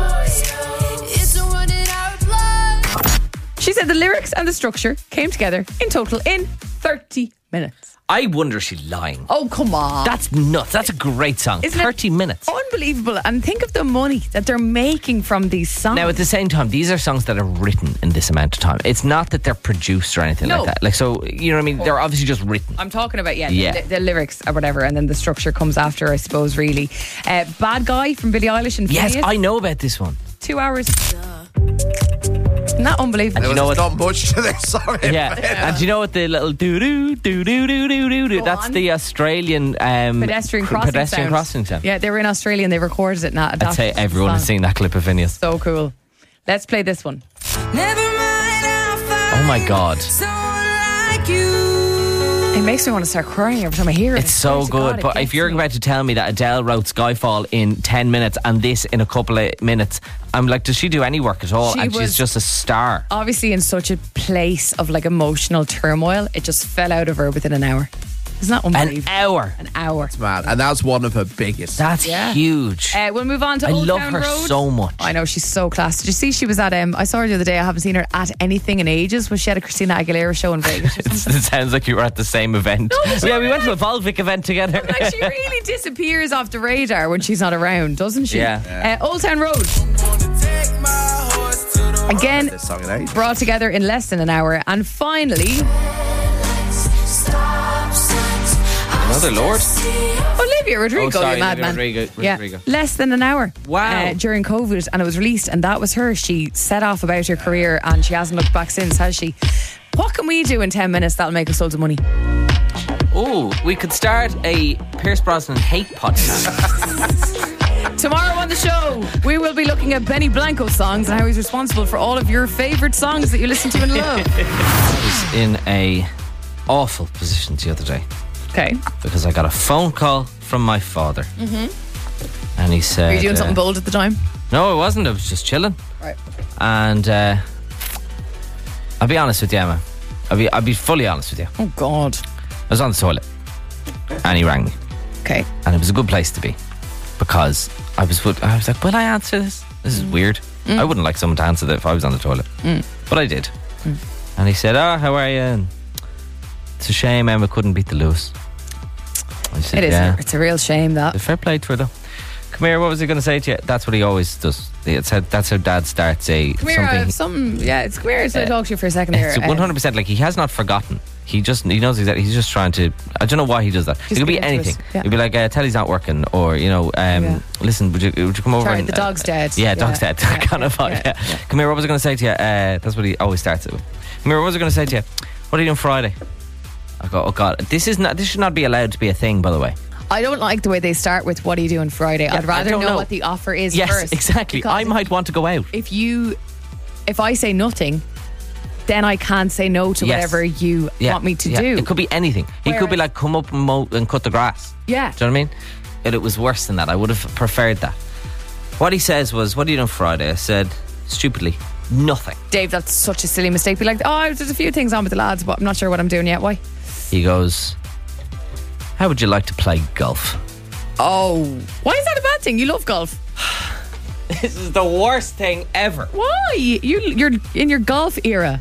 S3: She said the lyrics and the structure came together in total in thirty minutes.
S4: I wonder if she's lying.
S3: Oh, come on.
S4: That's nuts. That's a great song.
S3: Isn't it
S4: thirty minutes.
S3: Unbelievable. And think of the money that they're making from these songs.
S4: Now, at the same time, these are songs that are written in this amount of time. It's not that they're produced or anything
S3: No.
S4: like that. Like, so, you know what I mean? They're obviously just written.
S3: I'm talking about, yeah,
S4: Yeah.
S3: The, the lyrics or whatever, and then the structure comes after, I suppose, really. Uh, Bad Guy from Billie Eilish and
S4: Yes,
S3: Phineas.
S4: I know about this one.
S3: Two hours. Isn't that unbelievable?
S4: And you
S5: There
S4: know
S5: was
S4: what?
S5: not much to this song.
S4: Yeah. And do you know what the little doo doo doo doo doo doo doo doo?
S3: Go
S4: That's
S3: on.
S4: the Australian um,
S3: Pedestrian
S4: cr-
S3: crossing
S4: pedestrian
S3: sound.
S4: crossing sound.
S3: Yeah, they were in Australia and they recorded it. Not
S4: I'd say everyone has seen that clip of Phineas.
S3: So cool. Let's play this one.
S4: Oh my god.
S3: It makes me want to start crying every time I hear it.
S4: It's so
S3: Swear to
S4: good,
S3: God, it
S4: but
S3: gets
S4: if you're
S3: me.
S4: about to tell me that Adele wrote Skyfall in ten minutes and this in a couple of minutes, I'm like, does she do any work at all?
S3: She
S4: and
S3: was-
S4: she's just a star.
S3: Obviously in such a place of like emotional turmoil, it just fell out of her within an hour. Isn't that
S4: An
S3: unbelievable?
S4: hour.
S3: An hour.
S5: Man, and that's one of her biggest.
S4: That's
S3: Yeah.
S4: huge.
S3: Uh, we'll move on to
S4: I
S3: Old
S4: love
S3: Town
S4: her
S3: Road.
S4: so much.
S3: I know, she's so class. Did you see she was at, um, I saw her the other day, I haven't seen her at anything in ages, when she had a Christina Aguilera show in Vegas or
S4: It's-
S3: something.
S4: it sounds like you were at the same event.
S3: No, she
S4: yeah, we went to a
S3: really-
S4: Volvic event together.
S3: Like, she really disappears off the radar when she's not around, doesn't she?
S4: Yeah.
S3: Uh, Old Town Road. Again,
S5: This song in age.
S3: brought together in less than an hour. And finally,
S4: Another Lord.
S3: Olivia Rodrigo,
S4: Oh, sorry,
S3: you madman.
S4: Olivia Rodrigo-
S3: Yeah,
S4: Rodrigo.
S3: less than an hour.
S4: Wow.
S3: uh, during COVID, and it was released, and that was her. She set off about her career, and she hasn't looked back since, has she? What can we do in ten minutes that'll make us loads of money?
S4: Oh, we could start a Pierce Brosnan hate podcast.
S3: Tomorrow on the show, we will be looking at Benny Blanco's songs and how he's responsible for all of your favourite songs that you listen to and love.
S4: I was in a awful position the other day
S3: Okay.
S4: because I got a phone call from my father,
S3: Mm-hmm.
S4: and he said,
S3: Were you doing
S4: uh,
S3: something bold at the time?
S4: No, it wasn't. I was just chilling.
S3: Right.
S4: And uh, I'll be honest with you, Emma. I'll be, I'll be fully honest with you.
S3: Oh, God.
S4: I was on the toilet, and he rang me,
S3: Okay.
S4: and it was a good place to be because I was. I was like, "Will I answer this? This is weird.
S3: Mm.
S4: I wouldn't like someone to answer that if I was on the toilet, but I did."
S3: Mm.
S4: And he said, "Oh, how are you?" And it's a shame Emma couldn't beat the Lewis. I said,
S3: It is.
S4: "Yeah."
S3: A, it's a real shame that.
S4: Fair play to her though. Come here. What was he going to say to you? That's what he always does. It's how, that's how Dad starts a
S3: Come here, I
S4: something.
S3: have some. Yeah, it's weird to
S4: Uh,
S3: talk to you for a second there.
S4: It's
S3: Um,
S4: one hundred percent like he has not forgotten. He just he knows exactly. He's just trying to. I don't know why he does that.
S3: Just
S4: it could be
S3: get into
S4: anything.
S3: it, yeah.
S4: It'd be like uh, Telly's not working, or you know, um,
S3: Yeah.
S4: listen, would you would you come over?
S3: Sorry,
S4: and,
S3: the dog's dead.
S4: Yeah, dog's
S3: Yeah.
S4: dead. That
S3: Yeah,
S4: kind of
S3: yeah,
S4: vibe.
S3: yeah,
S4: Yeah.
S3: yeah.
S4: Come here. What was I going to say to you? Uh, that's what he always starts it with. Come here. What was I going to say to you? What are you doing Friday? I go. Oh God, this is not. This should not be allowed to be a thing. By the way.
S3: I don't like the way they start with what are you doing Friday.
S4: Yeah,
S3: I'd rather
S4: I don't
S3: know,
S4: know.
S3: what the offer is
S4: Yes,
S3: first.
S4: exactly.
S3: Because
S4: I
S3: if-
S4: might want to go out.
S3: If you, if I say nothing, then I can't say no to
S4: Yes.
S3: whatever you
S4: Yeah,
S3: want me to
S4: yeah.
S3: do.
S4: It could be anything. He could be
S3: Whereas-
S4: like, come up and, mow and cut the grass.
S3: Yeah.
S4: Do you know what I mean? But it was worse than that. I would have preferred that. What he says was, what are you doing Friday? I said, stupidly, nothing.
S3: Dave, that's such a silly mistake. Be like, oh, there's a few things on with the lads, but I'm not sure what I'm doing yet. Why?
S4: He goes, how would you like to play golf?
S3: Oh, why is that a bad thing? You love golf.
S4: This is the worst thing ever.
S3: Why? You, you're in your golf era.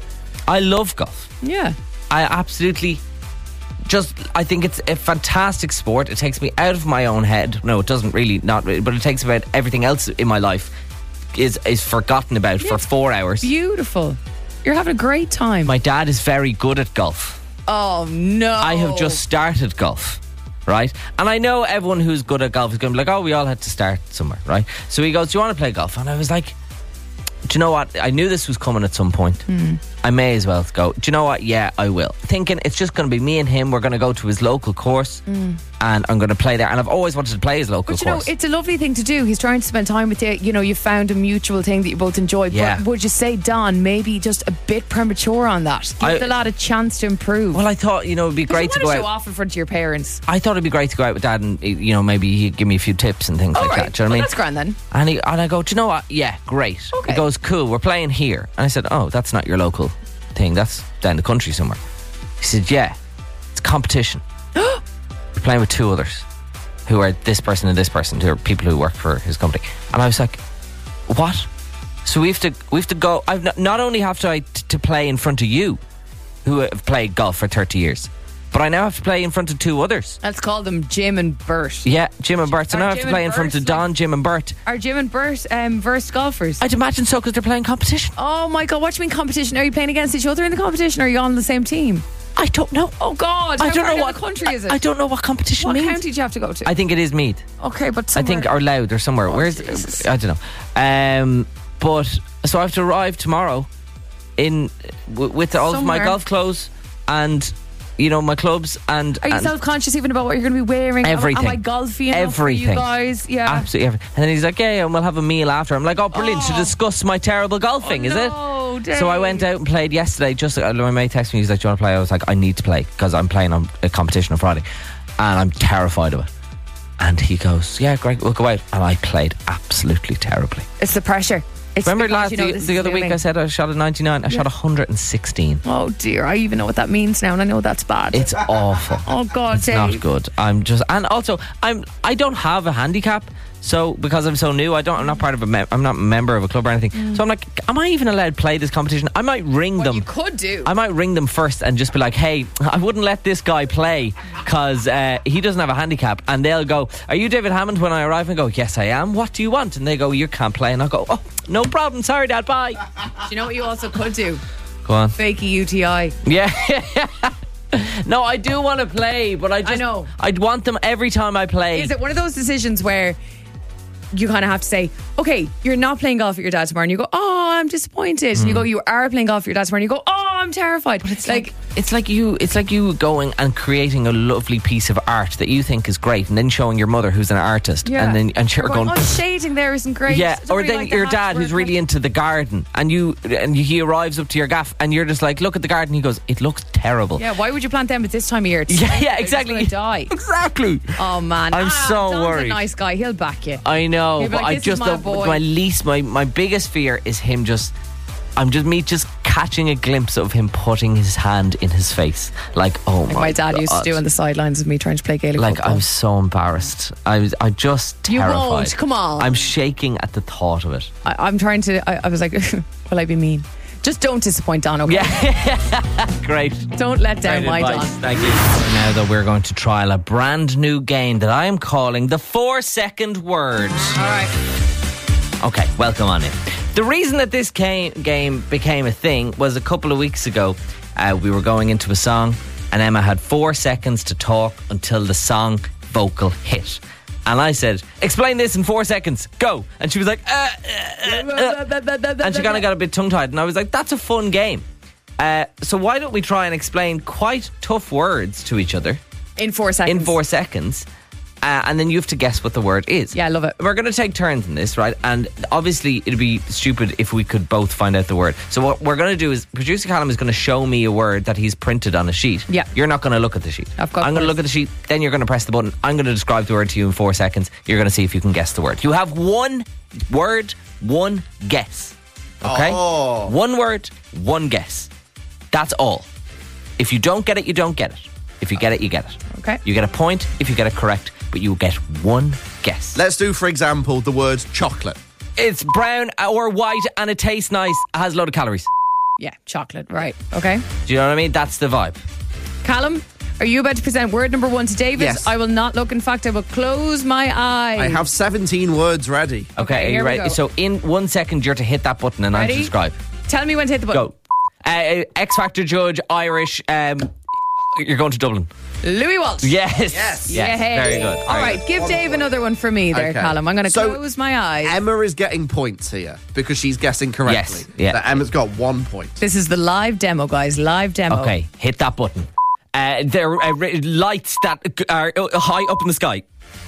S4: I love golf.
S3: Yeah.
S4: I absolutely just, I think it's a fantastic sport. It takes me out of my own head. No, it doesn't really, not really, but it takes about everything else in my life is, is forgotten about
S3: Yeah,
S4: for
S3: it's
S4: four hours.
S3: Beautiful. You're having a great time.
S4: My dad is very good at golf.
S3: Oh, no.
S4: I have just started golf, right? And I know everyone who's good at golf is going to be like, oh, we all had to start somewhere, right? So he goes, do you want to play golf? And I was like, do you know what? I knew this was coming at some point.
S3: Mm.
S4: I may as well go, do you know what? Yeah, I will. Thinking it's just going to be me and him. We're going to go to his local course
S3: Mm.
S4: and I'm going to play there. And I've always wanted to play his local
S3: But you know,
S4: course.
S3: it's a lovely thing to do. He's trying to spend time with you. You know, you found a mutual thing that you both enjoy.
S4: Yeah.
S3: But would you say, Don, maybe just a bit premature on that? Give
S4: I-
S3: the lad a chance to improve.
S4: well, I thought, you know, it'd be great to
S3: you
S4: go
S3: want to show
S4: out.
S3: off in front of your parents.
S4: I thought it'd be great to go out with dad and, you know, maybe he'd give me a few tips and things
S3: All
S4: like
S3: right.
S4: that. Do you know what I
S3: Well,
S4: mean?
S3: that's grand then.
S4: And, he, and I go, do you know what? Yeah, great.
S3: Okay.
S4: He goes, cool, we're playing here. And I said, oh, that's not your local thing. That's down the country somewhere. He said, yeah, it's competition. You're playing with two others who are this person and this person, who are people who work for his company. And I was like, what? So we have to we have to go. I've not, not only have to I t- to play in front of you, who have played golf for thirty years, but I now have to play in front of two others.
S3: Let's call them Jim and Bert.
S4: Yeah, Jim and Bert. So
S3: Are
S4: now I have to
S3: Jim
S4: play
S3: and
S4: in front
S3: Bert
S4: of Don,
S3: like-
S4: Jim and Bert.
S3: Are Jim and Bert um, versed golfers?
S4: I'd imagine so because they're playing competition.
S3: Oh my God, what do you mean competition? Are you playing against each other in the competition or are you on the same team?
S4: I don't know.
S3: Oh God,
S4: I
S3: how
S4: don't
S3: far
S4: know
S3: down
S4: what
S3: the country is it?
S4: I, I don't know what competition
S3: What
S4: means.
S3: county do you have to go to?
S4: I think it is Meath.
S3: okay, but
S4: I think
S3: somewhere-
S4: or Loud or somewhere.
S3: Oh,
S4: Where's
S3: Jesus.
S4: I don't know. Um, but so I have to arrive tomorrow in w- with all of my
S3: Somewhere.
S4: golf clothes and you know my clubs and
S3: Are you
S4: and
S3: self-conscious even about what you're going to be wearing? Am-
S4: everything.
S3: Am I golfy enough for you
S4: Everything.
S3: guys? Yeah.
S4: absolutely everything. And then he's like, yeah, and we'll have a meal after. I'm like, oh, brilliant, to
S3: Oh.
S4: discuss my terrible golfing,
S3: Oh,
S4: is
S3: no,
S4: it?
S3: Dave.
S4: So I went out and played yesterday. Just uh, my mate texted me. He's like, "Do you want to play?" I was like, "I need to play because I'm playing on a competition on Friday, and I'm terrified of it." And he goes, "Yeah, great, we'll go out." And I played absolutely terribly.
S3: It's the pressure. It's
S4: Remember
S3: because
S4: last
S3: you know
S4: the,
S3: this
S4: the
S3: is
S4: other week
S3: looming.
S4: I said I shot a ninety-nine. I shot one hundred sixteen.
S3: Oh dear, I even know what that means now, and I know that's bad.
S4: It's awful.
S3: oh God,
S4: It's
S3: Dave.
S4: not good. I'm just, and also I'm I don't have a handicap. So because I'm so new, I don't. I'm not part of a. Mem- I'm not a member of a club or anything. So I'm like, am I even allowed to play this competition? I might ring
S3: What
S4: them.
S3: you could do.
S4: I might ring them first and just be like, hey, I wouldn't let this guy play because uh, he doesn't have a handicap. And they'll go, are you David Hammond when I arrive? And go, yes, I am. What do you want? And they go, you can't play. And I'll go, oh, no problem. Sorry, Dad. Bye.
S3: Do you know what you also could do?
S4: Go on.
S3: Fake a U T I.
S4: Yeah. No, I do want to play, but I just,
S3: I know.
S4: I'd want them every time I play.
S3: Is it one of those decisions where you kind of have to say, okay, you're not playing golf with your dad tomorrow, and you go, oh, I'm disappointed. And you go, you are playing golf with your dad tomorrow, and you go, oh, I'm terrified. But
S4: It's like, it's like you it's like you going and creating a lovely piece of art that you think is great and then showing your mother who's an artist
S3: yeah.
S4: and then and you're
S3: You're going,
S4: going,
S3: oh, shading there isn't great.
S4: yeah,
S3: I don't
S4: or
S3: really
S4: then
S3: like the
S4: your
S3: hatch
S4: dad
S3: work.
S4: who's really into the garden and you and he arrives up to your gaff and you're just like, look at the garden. He goes, it looks terrible.
S3: Yeah, why would you plant them at this time of year? It's
S4: Yeah,
S3: spring,
S4: yeah,
S3: they're just
S4: exactly.
S3: gonna die.
S4: Exactly.
S3: Oh man,
S4: I'm
S3: Ah,
S4: so
S3: Don's
S4: worried.
S3: a nice guy. He'll back you.
S4: I know,
S3: He'll be
S4: but
S3: like,
S4: I
S3: "This is
S4: just
S3: my
S4: don't.
S3: boy."
S4: My least, my my biggest fear is him just. I'm just me just catching a glimpse of him putting his hand in his face, like oh
S3: Like
S4: my.
S3: my dad
S4: God.
S3: used to do on the sidelines of me trying to play Gaelic
S4: Like
S3: football.
S4: I'm so embarrassed. I was. I just
S3: You
S4: terrified.
S3: won't, come on.
S4: I'm shaking at the thought of it.
S3: I, I'm trying to. I, I was like, will I be mean? Just don't disappoint Don, okay?
S4: Yeah, great.
S3: Don't let down
S4: Great
S3: my
S4: advice.
S3: Don.
S4: Thank you. Now that we're going to trial a brand new game that I am calling the four second word.
S3: All right.
S4: Okay, welcome on in. The reason that this came, game became a thing was a couple of weeks ago. Uh, we were going into a song, and Emma had four seconds to talk until the song vocal hit. And I said, explain this in four seconds, go. And she was like, uh, uh, uh. And she kind of got a bit tongue-tied. And I was like, that's a fun game. Uh, so why don't we try and explain quite tough words to each other
S3: in four seconds?
S4: In four seconds. Uh, and then you have to guess what the word is.
S3: Yeah, I love it.
S4: We're going to take turns in this, right? And obviously it'd be stupid if we could both find out the word. So what we're going to do is, producer Callum is going to show me a word that he's printed on a sheet.
S3: Yeah.
S4: You're not going to look at the sheet.
S3: Of course.
S4: I'm going to look at the sheet, then you're going to press the button. I'm going to describe the word to you in four seconds. You're going to see if you can guess the word. You have one word, one guess. Okay?
S5: Oh.
S4: One word, one guess. That's all. If you don't get it, you don't get it. If you get it, you get it.
S3: Okay.
S4: You get a point if you get it correct, but you get one guess.
S5: Let's do, for example, the word chocolate.
S4: It's brown or white and it tastes nice. It has a load of calories.
S3: Yeah, chocolate. Right. Okay.
S4: Do you know what I mean? That's the vibe.
S3: Callum, are you about to present word number one to David?
S5: Yes.
S3: I will not look. In fact, I will close my eyes.
S5: I have seventeen words ready.
S4: Okay,
S3: Okay,
S4: are
S3: here
S4: you
S3: we
S4: ready?
S3: go.
S4: So in one second, you're to hit that button and I'm
S3: Ready?
S4: to describe.
S3: Tell me when to hit the button.
S4: Go. Uh, X Factor judge, Irish. Um, you're going to Dublin.
S3: Louis Walsh.
S4: Yes.
S5: Yes.
S4: Yes.
S3: Yeah.
S4: Very good.
S3: All right, give Dave another one for me there,
S5: Okay.
S3: Callum. I'm going to
S5: So,
S3: close my eyes.
S5: Emma is getting points here because she's guessing correctly.
S4: Yes, yeah.
S5: So Emma's got one point.
S3: This is the live demo, guys. Live demo.
S4: Okay, hit that button. Uh, there are uh, lights that are uh, high up in the sky.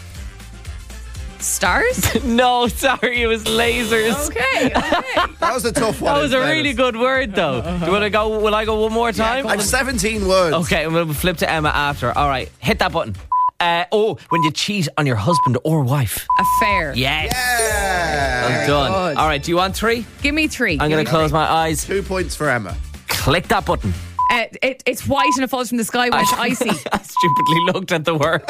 S3: Stars?
S4: No, sorry, it was lasers.
S3: Okay, okay.
S5: That was a tough one.
S4: That was a
S5: in
S4: really
S5: fairness.
S4: good word, though. Do you want to go? Will I go one more time?
S3: go
S5: I have seventeen words.
S4: Okay, we'll flip to Emma after. All right, hit that button. Uh, oh, when you cheat on your husband or wife.
S3: Affair.
S4: Yes.
S5: Yeah.
S4: Well done.
S3: good.
S4: All right, do you want three?
S3: Give me three.
S4: I'm
S3: Give
S4: going
S3: me
S4: to close
S3: three.
S4: my eyes.
S5: Two points for Emma.
S4: Click that button.
S3: Uh, it, it's white and it falls from the sky when it's icy.
S4: I stupidly looked at the word.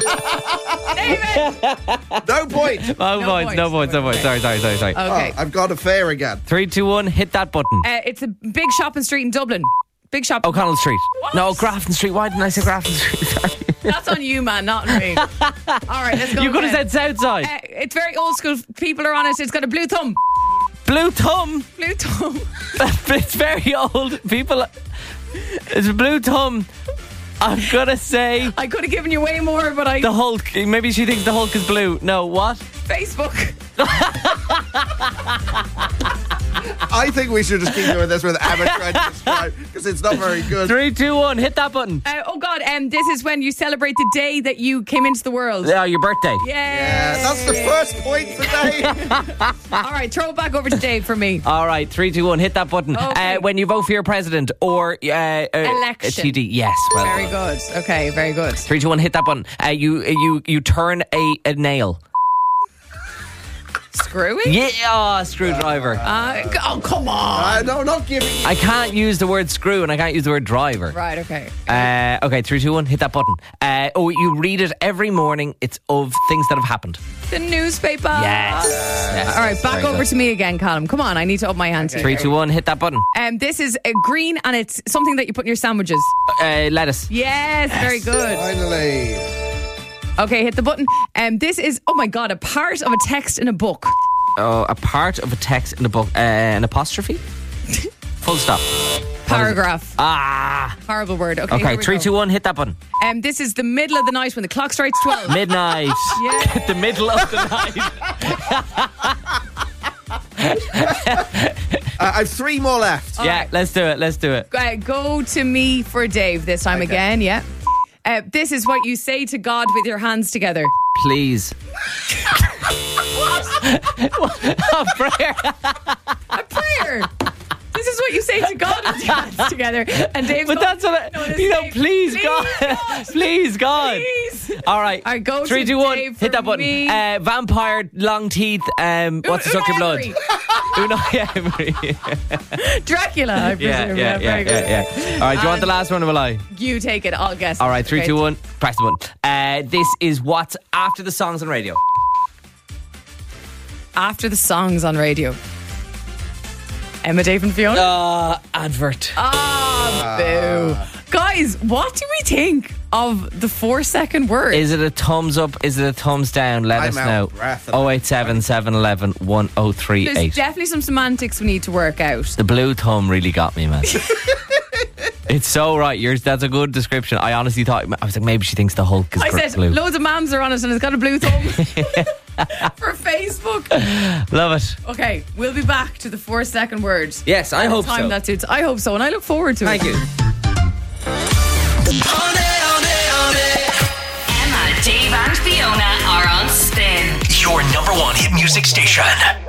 S3: David!
S5: No point.
S4: No,
S3: No
S4: points,
S3: points.
S4: no points, no points. Sorry, sorry, sorry, sorry.
S3: Okay.
S5: Oh, I've got a fair again.
S4: Three, two, one, hit that button.
S3: Uh, it's a big shopping street in Dublin. Big shop.
S4: O'Connell Street.
S3: What?
S4: No, Grafton Street. Why didn't I say Grafton Street? Sorry.
S3: That's on you, man, not on me. All right, let's go.
S4: You could have
S3: again.
S4: said Southside.
S3: Uh, it's very old school. People are on it. It's got a blue thumb.
S4: Blue thumb.
S3: Blue thumb.
S4: It's very old. People. It's a blue thumb. I'm gonna say
S3: I could have given you way more, but I.
S4: the Hulk. Maybe she thinks the Hulk is blue. No, what?
S3: Facebook.
S5: I think we should just keep doing this with Emma trying to describe because it's not very good.
S4: Three, two, one. Hit that button.
S3: Uh, oh, God. Um, this is when you celebrate the day that you came into the world.
S4: Yeah, your birthday.
S3: Yeah.
S5: Yeah, that's the first point today.
S3: All right, throw it back over to Dave for me.
S4: All right, three, two, one. Hit that button.
S3: Okay.
S4: Uh, when you vote for your president or uh, uh,
S3: Election.
S4: a T D. Yes. Well
S3: Very
S4: done.
S3: good. Okay, very good.
S4: Three, two, one. Hit that button. Uh, you you you turn a, a nail.
S3: Screwy?
S4: Yeah, oh, screwdriver.
S3: Uh, g- oh, come on.
S5: uh, no, not giving.
S4: I can't use the word screw and I can't use the word driver.
S3: Right, okay.
S4: Uh, okay, three, two, one. Hit that button. Uh, oh, you read it every morning. It's of things that have happened.
S3: The newspaper.
S4: Yes. Yes.
S3: All right, back
S4: Very
S3: over
S4: good.
S3: to me again, Callum. Come on, I need to up my hand here.
S4: Three, two, one. Hit that button.
S3: Um, this is a green and it's something that you put in your sandwiches.
S4: Uh, lettuce.
S3: Yes, very good.
S5: Finally.
S3: Okay, hit the button. Um, this is, oh my God, a part of a text in a book.
S4: Oh, a part of a text in a book. Uh, an apostrophe. Full stop.
S3: Paragraph.
S4: Ah.
S3: Horrible word. Okay,
S4: Okay,
S3: here we
S4: three,
S3: go.
S4: two, one. Hit that button.
S3: Um, this is the middle of the night when the clock strikes twelve.
S4: Midnight.
S3: Yeah.
S4: The middle of the night.
S5: Uh, I've three more left.
S3: All
S4: Yeah,
S3: right.
S4: let's do it. Let's do it.
S3: Uh, go to me for Dave this time
S5: Okay.
S3: again, yeah. Uh, this is what you say to God with your hands together.
S4: Please. A prayer.
S3: A prayer. This is what you say to God with your hands together. And Dave's
S4: But
S3: going,
S4: that's what I,
S3: No, this
S4: you know,
S3: Dave,
S4: please,
S3: please,
S4: God.
S3: God.
S4: Please, God.
S3: Please.
S4: All right.
S3: All right, go
S4: Three,
S3: to
S4: two, one.
S3: Dave
S4: Hit that
S3: for
S4: button.
S3: me.
S4: Uh, vampire, long teeth. Um, what's to suck your blood?
S3: Emery.
S4: Unai Emery.
S3: Dracula, I presume.
S4: Yeah, yeah, yeah,
S3: very good.
S4: yeah, yeah. All right, do you want the last one or will I?
S3: You take it, I'll guess.
S4: All right, three,
S3: Okay.
S4: two, one. Press the button. Uh, this is what's after the songs on radio.
S3: After the songs on radio. Emma, Dave and Fiona?
S4: Uh, advert.
S3: Ah, boo. Guys, Guys, what do we think of the four second word?
S4: Is it a thumbs up? Is it a thumbs down? Let
S5: I'm
S4: us
S5: out
S4: know.
S5: of breath.
S4: oh eight seven, seven one one, one oh three
S3: There's
S4: eight.
S3: definitely some semantics we need to work out.
S4: The blue thumb really got me, man. It's so right. Yours. That's a good description. I honestly thought, I was like, maybe she thinks the Hulk is
S3: I
S4: gr-
S3: said
S4: blue.
S3: loads of mams are on it and it's got a blue thumb for Facebook.
S4: Love it.
S3: Okay, we'll be back to the four second word.
S4: Yes, I
S3: At a
S4: hope
S3: time
S4: so.
S3: That suits. I hope so, and I look forward to
S4: Thank
S3: it.
S4: you.
S2: Emma, Dave, and Fiona are on Spin.
S1: Your number one hit music station.